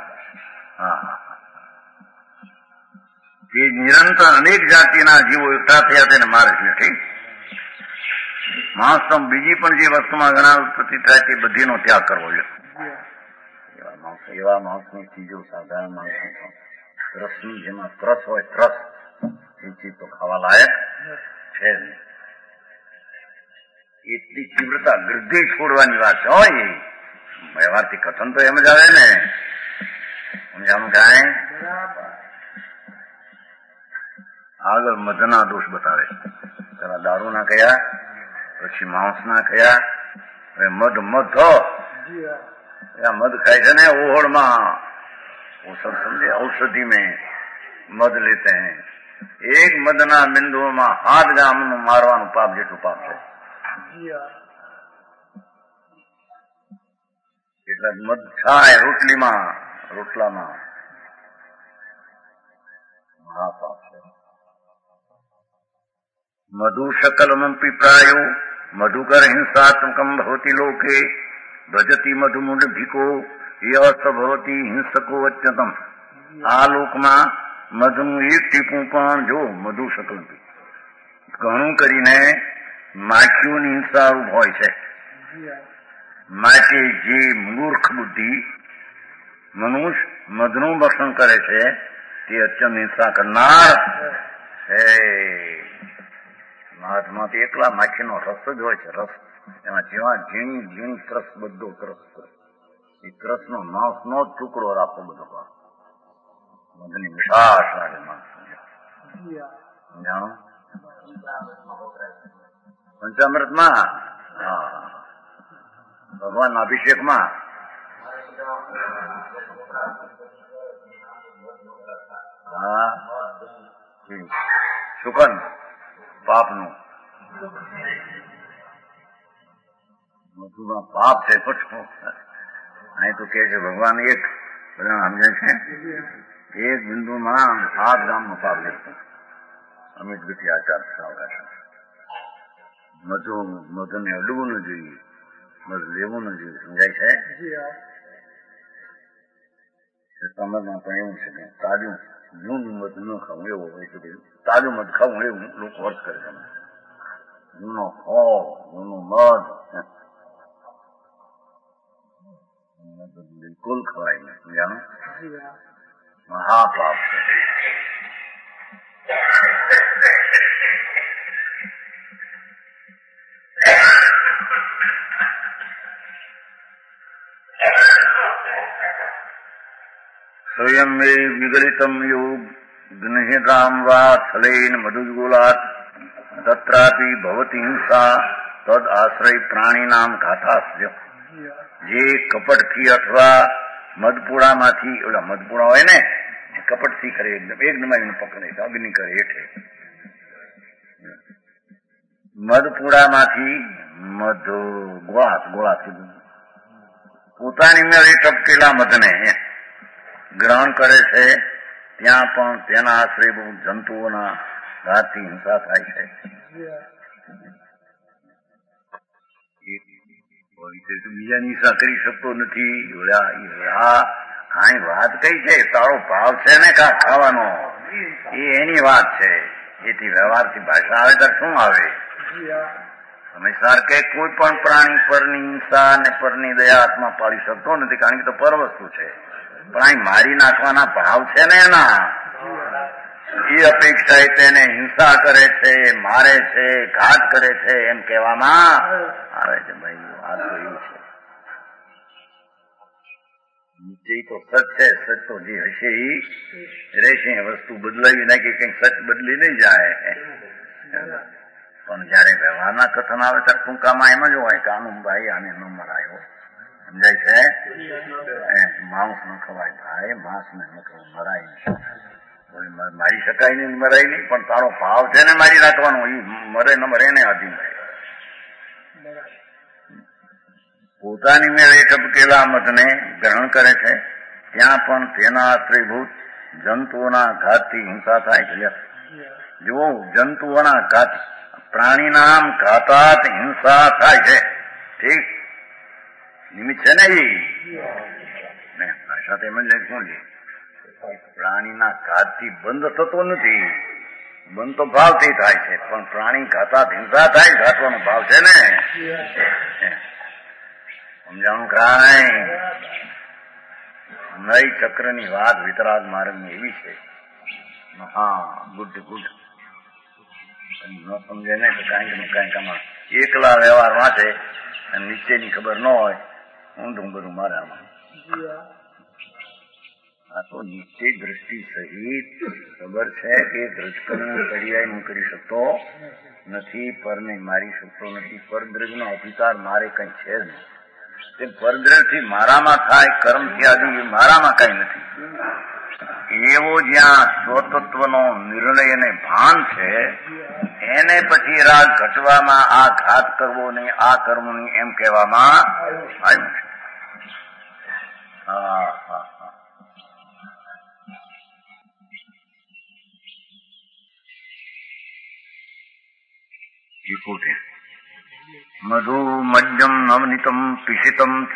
જે નિરંતર અનેક જાતિના જીવો એકઠા થયા તેને મારે છે. ઠીક માણસ તો બીજી પણ જે વસ્તુમાં ઘણા ઉત્પત્તિ થાય તે બધીનો ત્યાગ કરવો જોઈએ. એવા માણસની ચીજો સાધારણ માણસ રસની જેમાં ત્રસ હોય ત્રસ એ ચીજ તો ખાવા લાયક છે. એટલી તીવ્રતા ગૃદ્ધિ છોડવાની વાત હોય. વ્યવહારથી કથન તો એમ જ આવે ને. સમજાણું કાંઈ? આગળ મધના દોષ બતાવે. પેલા દારૂના કયા, પછી માંસના કયા. હવે મધ મધ ખાય છે ને ઓહળમાં. वो सब समझे औषधि में मध लेते हैं. एक મધના બિંદુઓમાં 7 ગામનું મારવાનું પાપ જેટલું પાપ છે. એટલે મધ ખાય રોટલામાં મહાપાપ છે. મધુ શકલમપી પ્રાયો મધુકર હિંસાત્મકમ ભવતી લોકે ભજતી મધુમુંડ ભીકો યસ ભવતી હિંસકો અત્યતમ. આ લોકમાં મધનું એક ટીપું પણ જો મધુ શકલ ઘણું કરીને માખીઓની હિંસા હોય છે. માટે જે મૂર્ખ બુદ્ધિ મનુષ્ય મધનું ભક્ષણ કરે છે તે અત્યંત હિંસા કરનાર છે. મધમાંથી એકલા માખીનો રસ જ હોય છે. રસ એમાં જેવા ઝીણી ત્રસ, બધો ત્રસ. એ ત્રસનો માંસનો જ ટુકડો રાખવો બધો ભાગ. મધની મીઠાશ લાગે માણસ. જાણો પંચામૃતમાં ભગવાનના અભિષેકમાં શુકન પાપનું મધુમાં પાપ છે. પણ અહીં તો કે છે ભગવાન એક બધા સમજે છે એક બિંદુમાં 7 ગામનો પાપ લેતો. અમિત ગતિ આચાર મધને અડવું ન જોઈએ, મધ લેવું ન જોઈએ. સમજાય છે? સમજમાં પણ એવું છે કે તાજું જૂનું મધ ન ખાવું એવું હોય છે. તાજું મધ ખાવું એવું લોકો અર્થ કરે છે. જૂનો ખોળ, જૂનું મધ બિલકુલ ખવાય નહીં. સમજાણો? મહાપાપ છે. સ્વયં મે વિગલિતમ યોગ જ્ઞેયતામ વા છલેન મધુજગોલાત તત્રાપી ભવતી હિંસા તદ આશ્રય પ્રાણીનામ ઘાતાસ્ય. જે કપટથી અથવા મધપુડામાંથી, ઓલા મધપુડા હોય ને કપટથી કરે, એકદમ એને પકડે, અગ્નિ કરે હેઠે. મધપુડામાંથી મધ ગોળાથી પોતાની મેળે ટપકેલા મધને ગ્રહણ કરે છે, ત્યાં પણ તેના આશ્રય જંતુઓના ઘાતથી હિંસા થાય છે. બીજાની હિંસા કરી શકતો નથી. અહીં વાત કઈ છે, તારો ભાવ છે ને કા ખાવાનો, એ એની વાત છે. એથી વ્યવહારથી ભાષા આવે ત્યારે શું આવે? હંમેશા કે કોઈ પણ પ્રાણી પરની હિંસા અને પરની દયા આત્મા પાડી શકતો નથી, કારણ કે તો પર વસ્તુ છે. પણ અહીં મારી નાખવાના ભાવ છે ને એના, એ અપેક્ષાએ તેને હિંસા કરે છે, મારે છે, ઘાત કરે છે, એમ કહેવામાં આવે છે. ભાઈ વાત તો એવું છે. નિશ્ચય તો સચ છે, સચ તો જે હશે એ રહેશે. વસ્તુ બદલાવી નાખી કઈ સચ બદલી નહીં જાય. પણ જયારે વ્યવહારના કથન આવે ત્યારે ટૂંકામાં એમ જ હોય કે આનું ભાઈ આને ન મરાયો, સમજાય છે? માંસ ન ખવાય ભાઈ, માંસ ને ન ખવાય, મરાય નહીં, મારી શકાય નહીં, મરાય નહીં. પણ તારો ભાવ છે ને મારી રાખવાનો, એ મરે ન મરે એને આધીન રહે. પોતાની મેળે ટપકેલા મધને ગ્રહણ કરે છે, ત્યાં પણ તેના આશ્રયભૂત જંતુઓના ઘાતથી હિંસા થાય છે. જુઓ, જંતુઓના ઘાત, પ્રાણીનામ ઘાતાત હિંસા થાય છે. ઠીક નિમિત્ત છે ને એ ભાષા તેમ જ શું છે? પ્રાણીના ઘાતથી બંધ થતો નથી, બંધ તો ભાવથી થાય છે. પણ પ્રાણી ઘાતાત હિંસા થાય, ઘાતવાનો ભાવ છે ને. સમજાણું કાંઈ? નઈ ચક્રની વાત વિતરાગ માર્ગની એવી છે. હા, ગુડ ગુડ. ન સમજે ને તો કાંઈક આમાં એકલા વ્યવહાર વાંચે અને નીચેની ખબર ન હોય, ઊંધું બધું મારે આમાં. આ તો નીચે દ્રષ્ટિ સહિત ખબર છે કે દ્રષ્ટિનું પર્યાય કરી શકતો નથી, પરને મારી શકતો નથી. પરદ્રવ્યનો અધિકાર મારે કઈ છે જ નહીં. તે પરદ્રવ્યથી મારામાં થાય, કર્મથી આદિ મારામાં કઈ નથી. એવો જ્યાં સ્વતત્વનો નિર્ણય અને ભાન છે, એને પછી રાગ ઘટવામાં આ ઘાત કરવો નહીં, આ કરવું નહીં એમ કહેવામાં આવ્યું છે. મધુ મજ્જમ નવનીતમ પિષિતમ ચ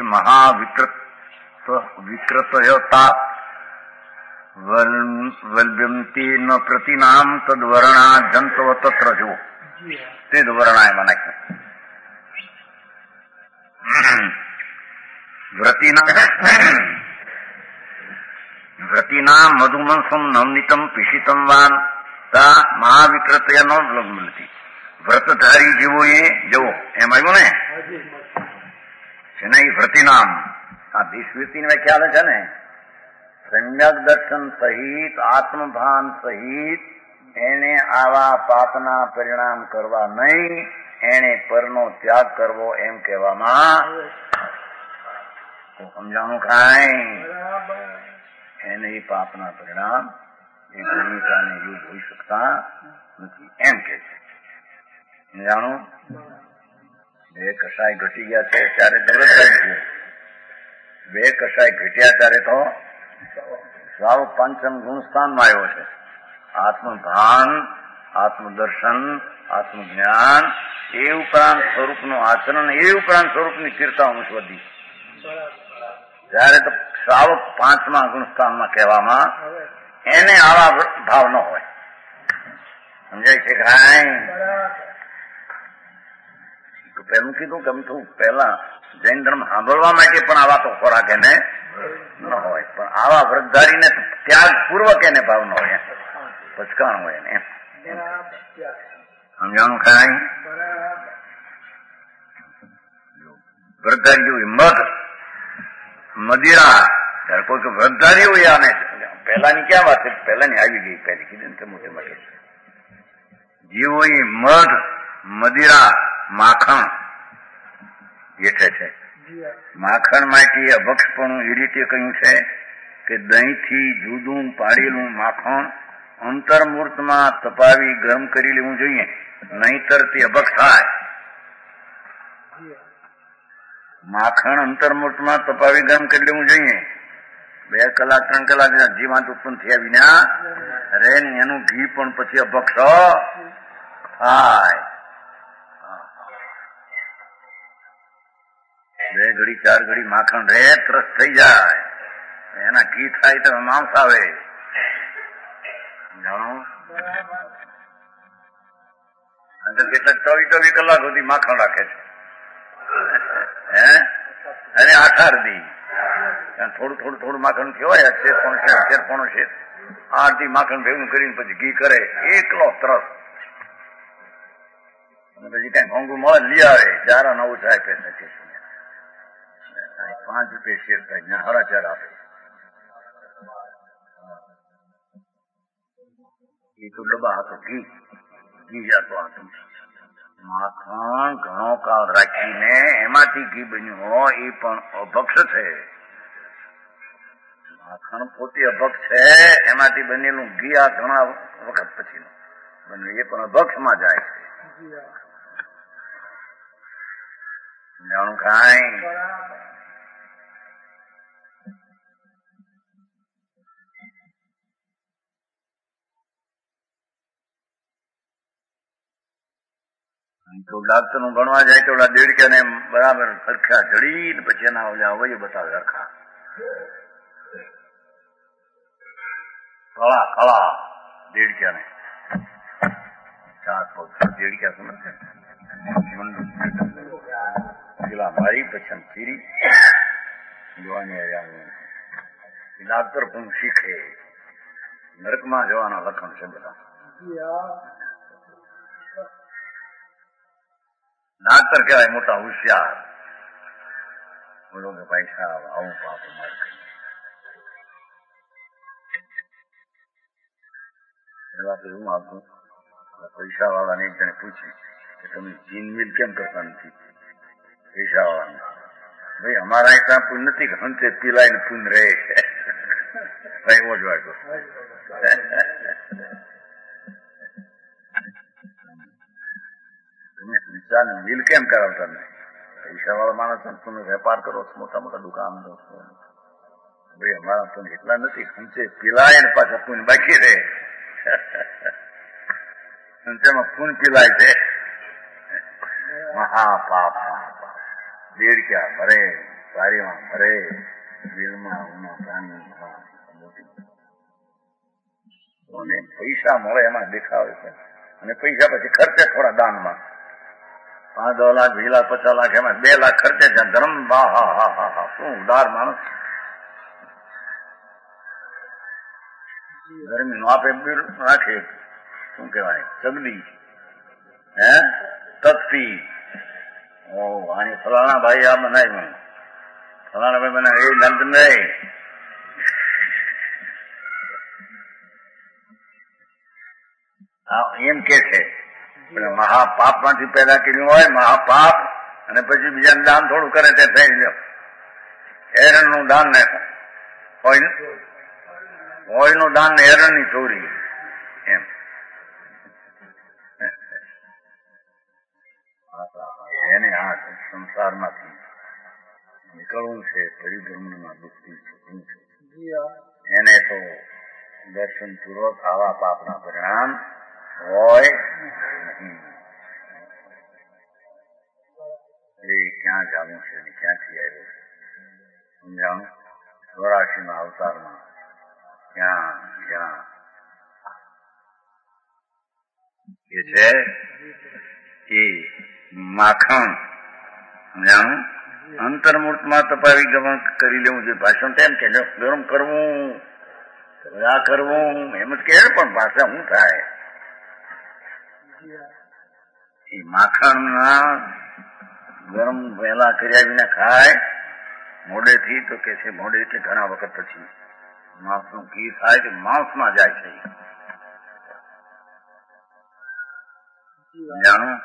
મહાવિકૃતયતા વલ્ભ્યંતી ન પ્રતિનામ તદ્વર્ણા જંતવ તત્ર જો તે જ વર્ણા એમાં નાખ્યું. વ્રતિના મધુમંસમ નવનીતમ પિષિતમ વાન તા મહાવિકૃતય ન લગ્નતી. વ્રતધારી જેવો એ જવો એમ આવ્યું ને છે ને. એ વ્રતિનામ આ દેશવ્યક્તિને ખ્યાલ છે ને. સમ્યક દર્શન સહિત આત્મભાન સહિત એને આવા પાપના પરિણામ કરવા નહીં, એને પરનો ત્યાગ કરવો એમ કહેવામાં. સમજાણું કાંઈ? એને એ પાપના પરિણામ એ ભૂમિકાને યુગ હોઈ શકતા નથી એમ કે છે. સમજાણું? બે કસાય ઘટી ગયા છે ત્યારે જગત છે. બે કસાય ઘટ્યા ત્યારે તો સાવ પંચમ ગુણસ્થાનમાં આવ્યો છે. આત્મભાન, આત્મદર્શન, આત્મજ્ઞાન, એ ઉપરાંત સ્વરૂપનું આચરણ, એ ઉપરાંત સ્વરૂપની સ્થિરતા અનુસ્વધી, ત્યારે તો સાવ પાંચમા ગુણસ્થાનમાં કહેવામાં એને આવા ભાવ ન હોય. સમજાય છે કાંઈ? પેલું કીધું ગમતું પહેલા જૈન ધર્મ સાંભળવા માટે પણ આવા તો ખોરાક એને ન હોય, પણ આવા વ્રતધારીને ત્યાગ પૂર્વક એને ભાવ ન હોય, પચકાણ હોય એને. સમજાણું કાંઈ? વ્રતધારી જેવું મધ મદિરા, ત્યારે કોઈ વ્રતધારી હોય આને પહેલાની ક્યાં વાત છે? પહેલાની આવી ગઈ, પહેલી કીધી ને મોટે માટે. જીવો એ મધ, મદિરા, માખણ જેઠે છે. માખણ માટે અભક્ષપણું એ રીતે કહ્યું છે કે દહીંથી જુદું પાડેલું માખણ અંતર્મૂર્તમાં તપાવી ગરમ કરી લેવું જોઈએ, નહીંતર તે અભક્ષ થાય. માખણ અંતર્મૂર્તમાં તપાવી ગરમ કરી લેવું જોઈએ. 2 કલાક 3 કલાક જીવાંત ઉત્પન્ન થયા વિના રહે ને એનું ઘી પણ પછી અભક્ષ થાય. 2 ઘડી 4 ઘડી માખણ રહે, ત્રસ થઈ જાય, એના ઘી થાય તો માંસ આવે. કેટલાક 24 કલાક સુધી માખણ રાખે છે. અને 8 દી થોડું માખણ કહેવાય, 8 દી માખણ ભેગું કરીને પછી ઘી કરે, એકલો ત્રસ. અને પછી કઈ મોંઘું મળે લઈ આવે, 4 નવું થાય કે 5 રૂપિયા શેર થાય, 4.5 આપે. એ તો ડબ્બા હતો ઘી જતો હતો. માખણ ઘણો કાળ રાખીને એમાંથી ઘી બન્યું હોય એ પણ અભક્ષ છે. માખણ પોતે અભક્ષ છે, એમાંથી બનેલું ઘી આ ઘણા વખત પછીનું બન્યું એ પણ અભક્ષમાં જાય છે. જાણું કાંઈ તો ડાક્ટર નું ભણવા જાય તો ઓલા દેડક્યા ને બરાબર સરખા જડી ને પછી એના ઓલા અવયવ બતાવે સરખા કળા દેડક્યા ને 4 પગ દેડક્યા સમજ પેલા મારી પછી ફીરી ડાક્ટર પણ શીખે. નરકમાં જવાના લખણ છે બધા. ડાક્ટર કહેવાય મોટા હોશિયાર. બોલો કે ભાઈ સાહેબ આવું પાપ અમારે પેલા તો એવું આવતું, પૈસા વાળાને એક જણે પૂછ્યું કે તમે જીન મિલ કેમ કરતા નથી? પૈસા વાળાને ભાઈ અમારા ત્યાં પૂન નથી કે હંસે પીલાય ને પૂન રહે. ભાઈ એવો જ વાંચો. મિલ કેમ કરાવતા નહીં? પૈસા વાળા માણસ તમે વેપાર કરો છો, મોટા મોટા દુકાન છો, ભાઈ અમારા પૂન એટલા નથી, હંસે પીલાય ને પાછા પૂન બાકી રહે. તેમાં પૂન પીલાય છે. મહાપાપ દેડક્યા ભરે, વારીમાં ભરે, બિલમાં ઉના પ્રાણી મોટી પૈસા મળે એમાં દેખાવે છે. અને પૈસા પછી ખર્ચે થોડા દાનમાં 5-10 લાખ 20 લાખ 50 લાખ એમાં 2 લાખ ખર્ચે છે. ધર્મ શું ઉદાર માણસ. ગરમી નું આપે બિલ રાખે, શું કેવાય સગડી તકતી. આની ફલાણા ભાઈ આ બનાવ્યું, ફલાણા ભાઈ બનાવે એ નંદ નહીં. એમ કે છે મહાપાપ માંથી પેદા કર્યું હોય મહાપાપ, અને પછી બીજાને દાન થોડું કરે તે થઈ લ્યો. હેરણ નું દાન ને હોય નું દાન ને હેરણ ની ચોરી એમ. એને આ સંસારમાંથી નીકળવું છે, પરિભ્રમણમાં દુઃખથી છૂટવું છે. એને તો દર્શન પૂર્વક આવા પાપના પરિણામ હોય નહીં. એ ક્યાં જાણવું છે અને ક્યાંથી આવ્યું છે સમજાણું? 84 અવતારમાં ક્યાં જ્યાં એ છે એ માખણ સમજાણું અંતર્મૂર્તમાં તપાવી ગમન કરી લેવું જોઈએ. ભાષણ તેમ કે ગરમ કરવું આ કરવું એમ જ કે, પણ ભાષા શું થાય? એ માખણના ગરમ વહેલા કર્યા વિના ખાય મોડેથી, તો કે છે મોડે એટલે ઘણા વખત પછી માંસનું ઘી થાય તે માંસમાં જાય છે. જાણું?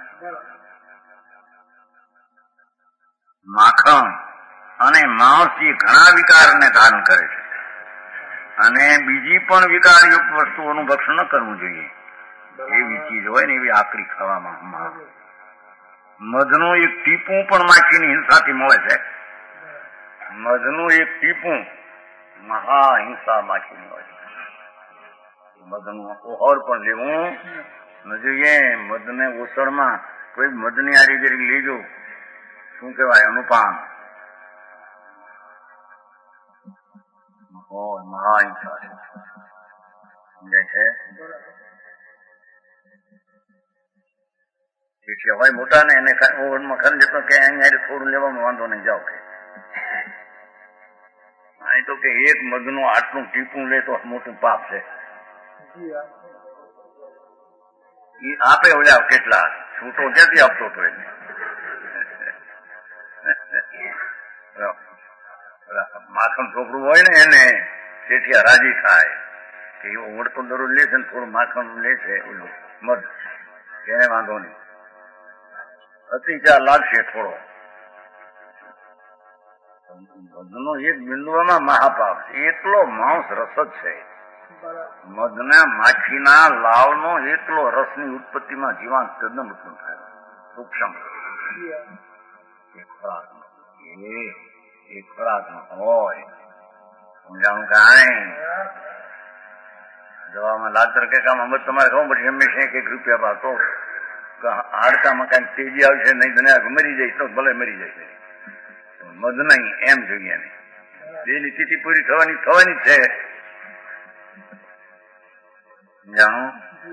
માખણ અને માંસ એ ઘણા વિકારને ધારણ કરે છે અને બીજી પણ વિકારયુક્ત વસ્તુઓનું ભક્ષણ ન કરવું જોઈએ. એવી ચીજ હોય ને એવી આકરી ખાવામાં. મધનું એક ટીપું પણ માછીની હિંસાથી મળે છે. મધનું એક ટીપું મહાહિંસા માછીની હોય છે. મધનું ઓહર પણ લેવું ન જોઈએ. મધને ઓસળમાં કોઈ મધની આરી જરી લેજો, શું કહેવાય, અનુપાન મહાહિંસા છે. સમજાય છે? હોય મોટા ને એને ઓવરમાં ખરી જતો કે અહીંયા થોડું લેવામાં વાંધો નહીં, જાઓ કે અહીં તો કે એક મધનું આટલું ટીપું લે તો મોટું પાપ છે. એ આપે ઓલા કેટલા છૂટો ક્યાંથી આપતો હતો એને. માખણ છોકરું હોય ને એને તેથી રાજી થાય કે એવો વળતો દરરોજ લે છે ને થોડું માખણ લે છે ઓલું મધ, એને વાંધો નહીં. અતિચાર લાગશે થોડો. મધનો એક બિંદુમાં મહાપાપ છે. એટલો માંસ રસ જ છે. મધના માછીના લાવનો એટલો રસની ઉત્પત્તિમાં જીવાંત તદ્દન ઉત્પન્ન થાય, સૂક્ષ્મ. એ ખોરાક હોય સમજાણું કાંઈ દવામાં લાગતર કે કામ અમદ તમારે ખબર પછી હંમેશા 1 રૂપિયા પાતો હાડકામાં કાંઈક તેજી આવશે, નહીં તો મરી જાય તો ભલે મરી જાય. મધ નહીં એમ જોઈએ ને. એની તિથિ પૂરી થવાની છે. જાણો?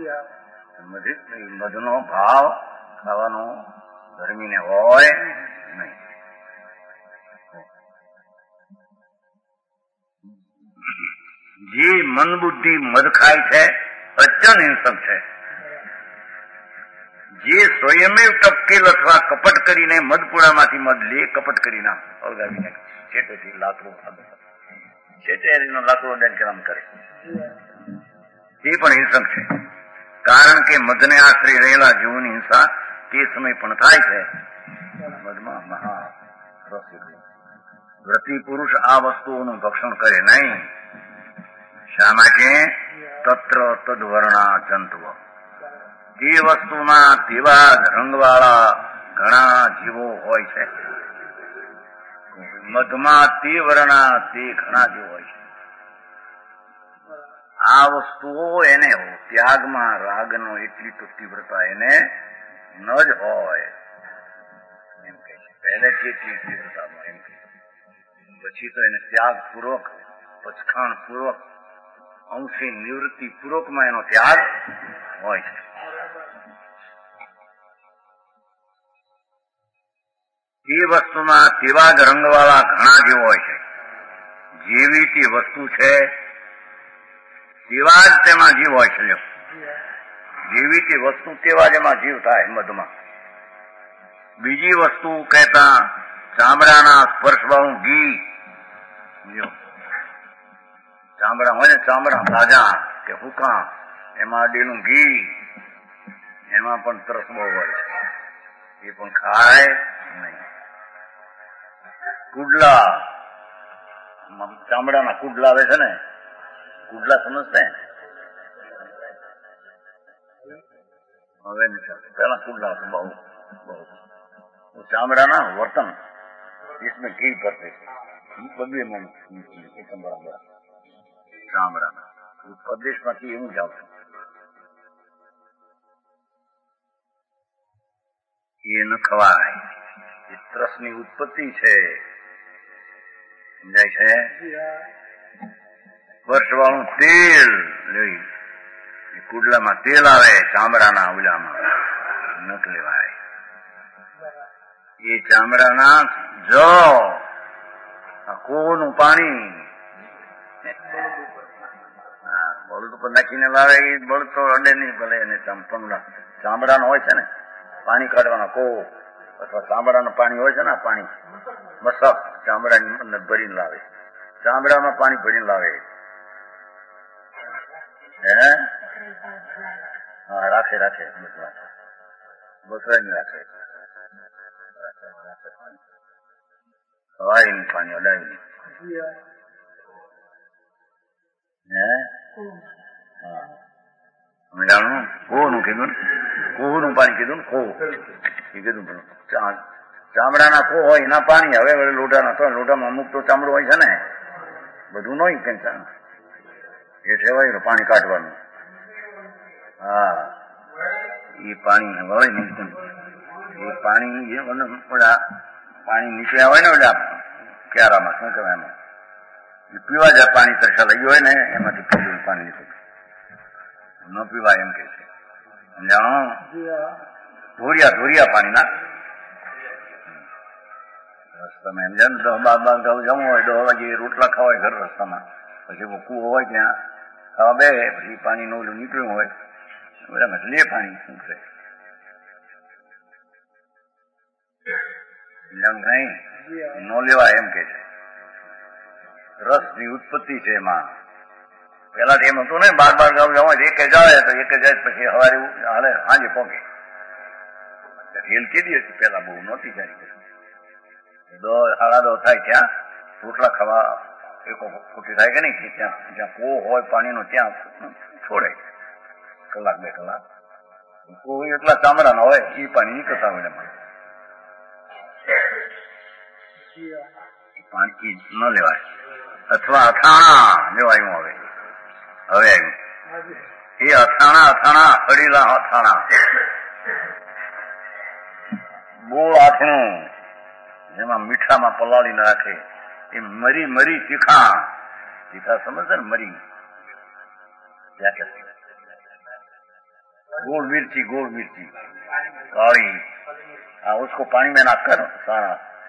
મધનો ભાવ ખાવાનો ગરમીને હોય નહીં. જે મન બુદ્ધિ મધ ખાય છે અત્યંત હિંસક છે. જે સ્વયમેવ ટપકેલ અથવા કપટ કરીને મધપુડામાંથી મધ લે, કપટ કરીને અળગાવીને છેટેથી લાકડો છેટેનો લાકડો દઈને કામ કરે, એ પણ હિંસક છે. કારણ કે મધને આશ્રય રહેલા જીવોની હિંસા તે સમય પણ થાય છે. મધમાં મહા રસ. વ્રતિ પુરુષ આ વસ્તુઓનું ભક્ષણ કરે નહીં. શા માટે? તત્ર તદ્વર્ણા જંતુવ. તે વસ્તુમાં તેવા જ રંગવાળા ઘણા જીવો હોય છે. મધમાં તે વર્ણા તે ઘણા જીવો હોય છે. આ વસ્તુઓ એને ત્યાગમાં રાગનો એટલી તો તીવ્રતા એને ન જ હોય એમ કે છે. પહેલેથી એટલી તીવ્રતામાં એમ કે પછી તો એને ત્યાગ પૂર્વક, પચખાણ પૂર્વક, અંશી નિવૃત્તિ પૂર્વકમાં એનો ત્યાગ હોય છે. એ વસ્તુમાં તેવા જ રંગવાળા ઘણા જીવ હોય છે. જેવી તે વસ્તુ છે તેવા જ તેમાં જીવ હોય છે. જેવી તે વસ્તુ તેવા જ એમાં જીવ થાય મધમાં. બીજી વસ્તુ કહેતા ચામડાના સ્પર્શવાળું ઘી, ચામડા હોય ને, ચામડા તાજા કે હુકા, એમાં અડીનું ઘી, એમાં પણ તરસ બહુ હોય છે. એ પણ ખાય નહીં. કુડલા, ચામડાના કુડલા આવે છે ને, કુડલા સમજતે? હવે પેલા કુડલા બહુ બહુ ચામડાના વર્તન इसमें घी करते थे. બદલે મને એકદમ બરાબર ચામડાના પ્રદેશમાંથી એવું જ આવતું. એ ન ખવાય. એ ત્રસની ઉત્પત્તિ છે. સમજાય છે? વર્ષવાળું તેલ લઈ, કુડલામાં તેલ આવે ચામડાના ઉલામાં, ન લેવાય. એ ચામડાના જો કોનું પાણી બળદ ઉપર નાખીને લાવે, એ બળદ તો અડે નહીં, ભલે એને ચામડાનો હોય છે ને પાણી કાઢવાનો કો, અથવા ચામડાનું પાણી હોય છે ને, પાણી મસક ચામડાની અંદર ભરીને લાવે, ચામડામાં પાણી ભરીને લાવે, હે હા રાખે બસરાની રાખે હવાઈ નું પાણી અડાવી હે હા જાણું કોનું કીધું કોનું પાણી કીધું ને કો એ કીધું ચામડાના કો હોય એના પાણી હવે લોઢાના તો લોઢામાં અમુક તો ચામડું હોય છે ને બધું નહીં કઈ એ ઠેવાય પાણી કાઢવાનું હા એ પાણી હોય ને એ પાણી ઓલા પાણી નીચે આવે ને ઓલા ક્યારામાં શું કહેવાય એમાં એ પીવા જાય પાણી તરસા લઈ હોય ને એમાંથી પીવું પાણી નીકળ્યું ન પીવાય એમ કે છે જાણો ધોરિયા પાણી ના રસ્તામાં એમ જેમ 10-12 ઘઉં જમવું હોય 10 વાગે રોટલા ખાવાય ઘર રસ્તામાં પછી કૂવો હોય ત્યાં ખાવા બે પછી પાણી નું નીકળ્યું હોય બરાબર લે પાણી શું કરે ન લેવાય એમ કે છે રસની ઉત્પત્તિ છે એમાં પેલા એમ હતું ને 12 ગામ જવા એક જાય તો એક જાય પછી સવારે હાલે સાંજે પહોંચે રેલ કેદી હતી પેલા બહુ નહોતી જારી 10-10:30 થાય ત્યાં રોટલા ખાવા એકો ખોટી થાય કે નહીં જ્યાં કૂવો હોય પાણીનો ત્યાં છોડે કલાક 2 કલાક કૂવો એટલા ચામડાના હોય એ પાણી નીકળતા હોય એમાં પાણી ન લેવાય અથવા અથાણા લેવાયું હવે આવ્યું એ અથાણા અડીલા અથાણા બહુ આથણું જેમાં મીઠામાં પલાળીને રાખે એ મરી તીખા સમજે ને મરી गोल मिर्ची काली हाँ उसको पानी में नाखकर सारा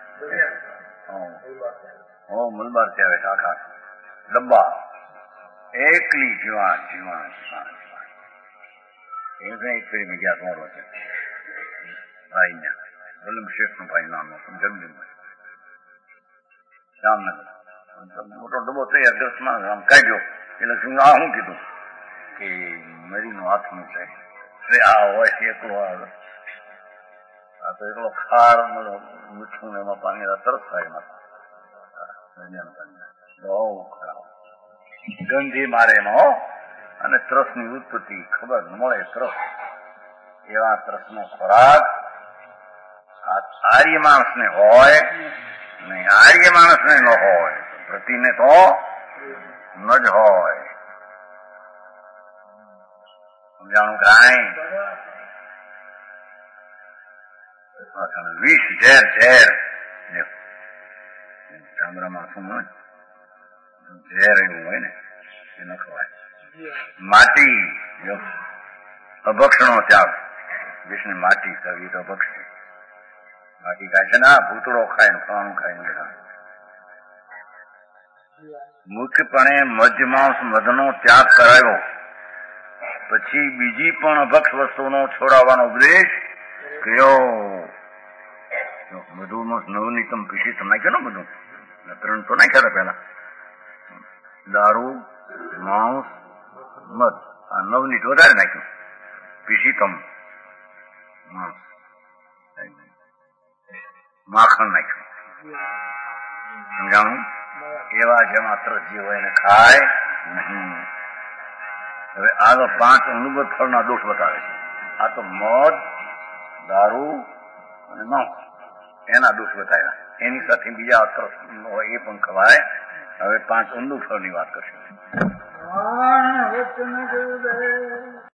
मलबार से आवे काका डब्बा एकली जीवा एक फेरी में गया तुम्हारो भाई ने वल्लभ शेख नो भाई नाम जगदी जामनगर मोटो डब्बो तैयार 10 માં આમ કાઢ્યો એટલે શું આ હું કીધું કે મરીનો હાથમાં છે એટલે આ હોય એકલો આવે આ તો એકલો ખાર મીઠું ને એમાં પાણી તરસ થાય એમાં બહુ ખરાબ ગંધી મારે એમાં અને ત્રસની ઉત્પત્તિ ખબર મળે ત્રસ એવા ત્રસનો ખોરાક આર્ય માણસને હોય નહીં આર્ય માણસને ન હોય પ્રતિને તો ન જ હોય સમજાણું કાંઈ વિષ ઝેર ચામડામાં શું હોય ઝેર એવું હોય ને એ ન ખવાય માટી અભક્ષણો ત્યાગ વિષની માટી કરવી તો અભક્ષ માટી ખાય છે ને ભૂતળો ખાય ને ખાવાનું ખાય ને બધા મુખ્યપણે મધ માંસ મધનો ત્યાગ કરાયો પછી બીજી પણ અભક્ષ વસ્તુનો છોડાવવાનો ઉપદેશ કર્યો બધું નવનીતમ પીસી તો નાખ્યો ને બધું 3 તો નાખ્યા હતા પેલા દારૂ માંસ મધ આ નવનીત વધારે નાખ્યું પીસીતમ માંસ માખણ નાખ્યું સમજાણું એવા જેમાં ત્રસજી હોય એને ખાય નહીં હવે આ તો 5 અનુગત ફળના દોષ બતાવે છે આ તો મધ દારૂ અને માંસ એના દોષ બતાવ્યા એની સાથે બીજા અતરસ હોય એ પણ ખવાય હવે 5 ઊંડું ફળની વાત કરશું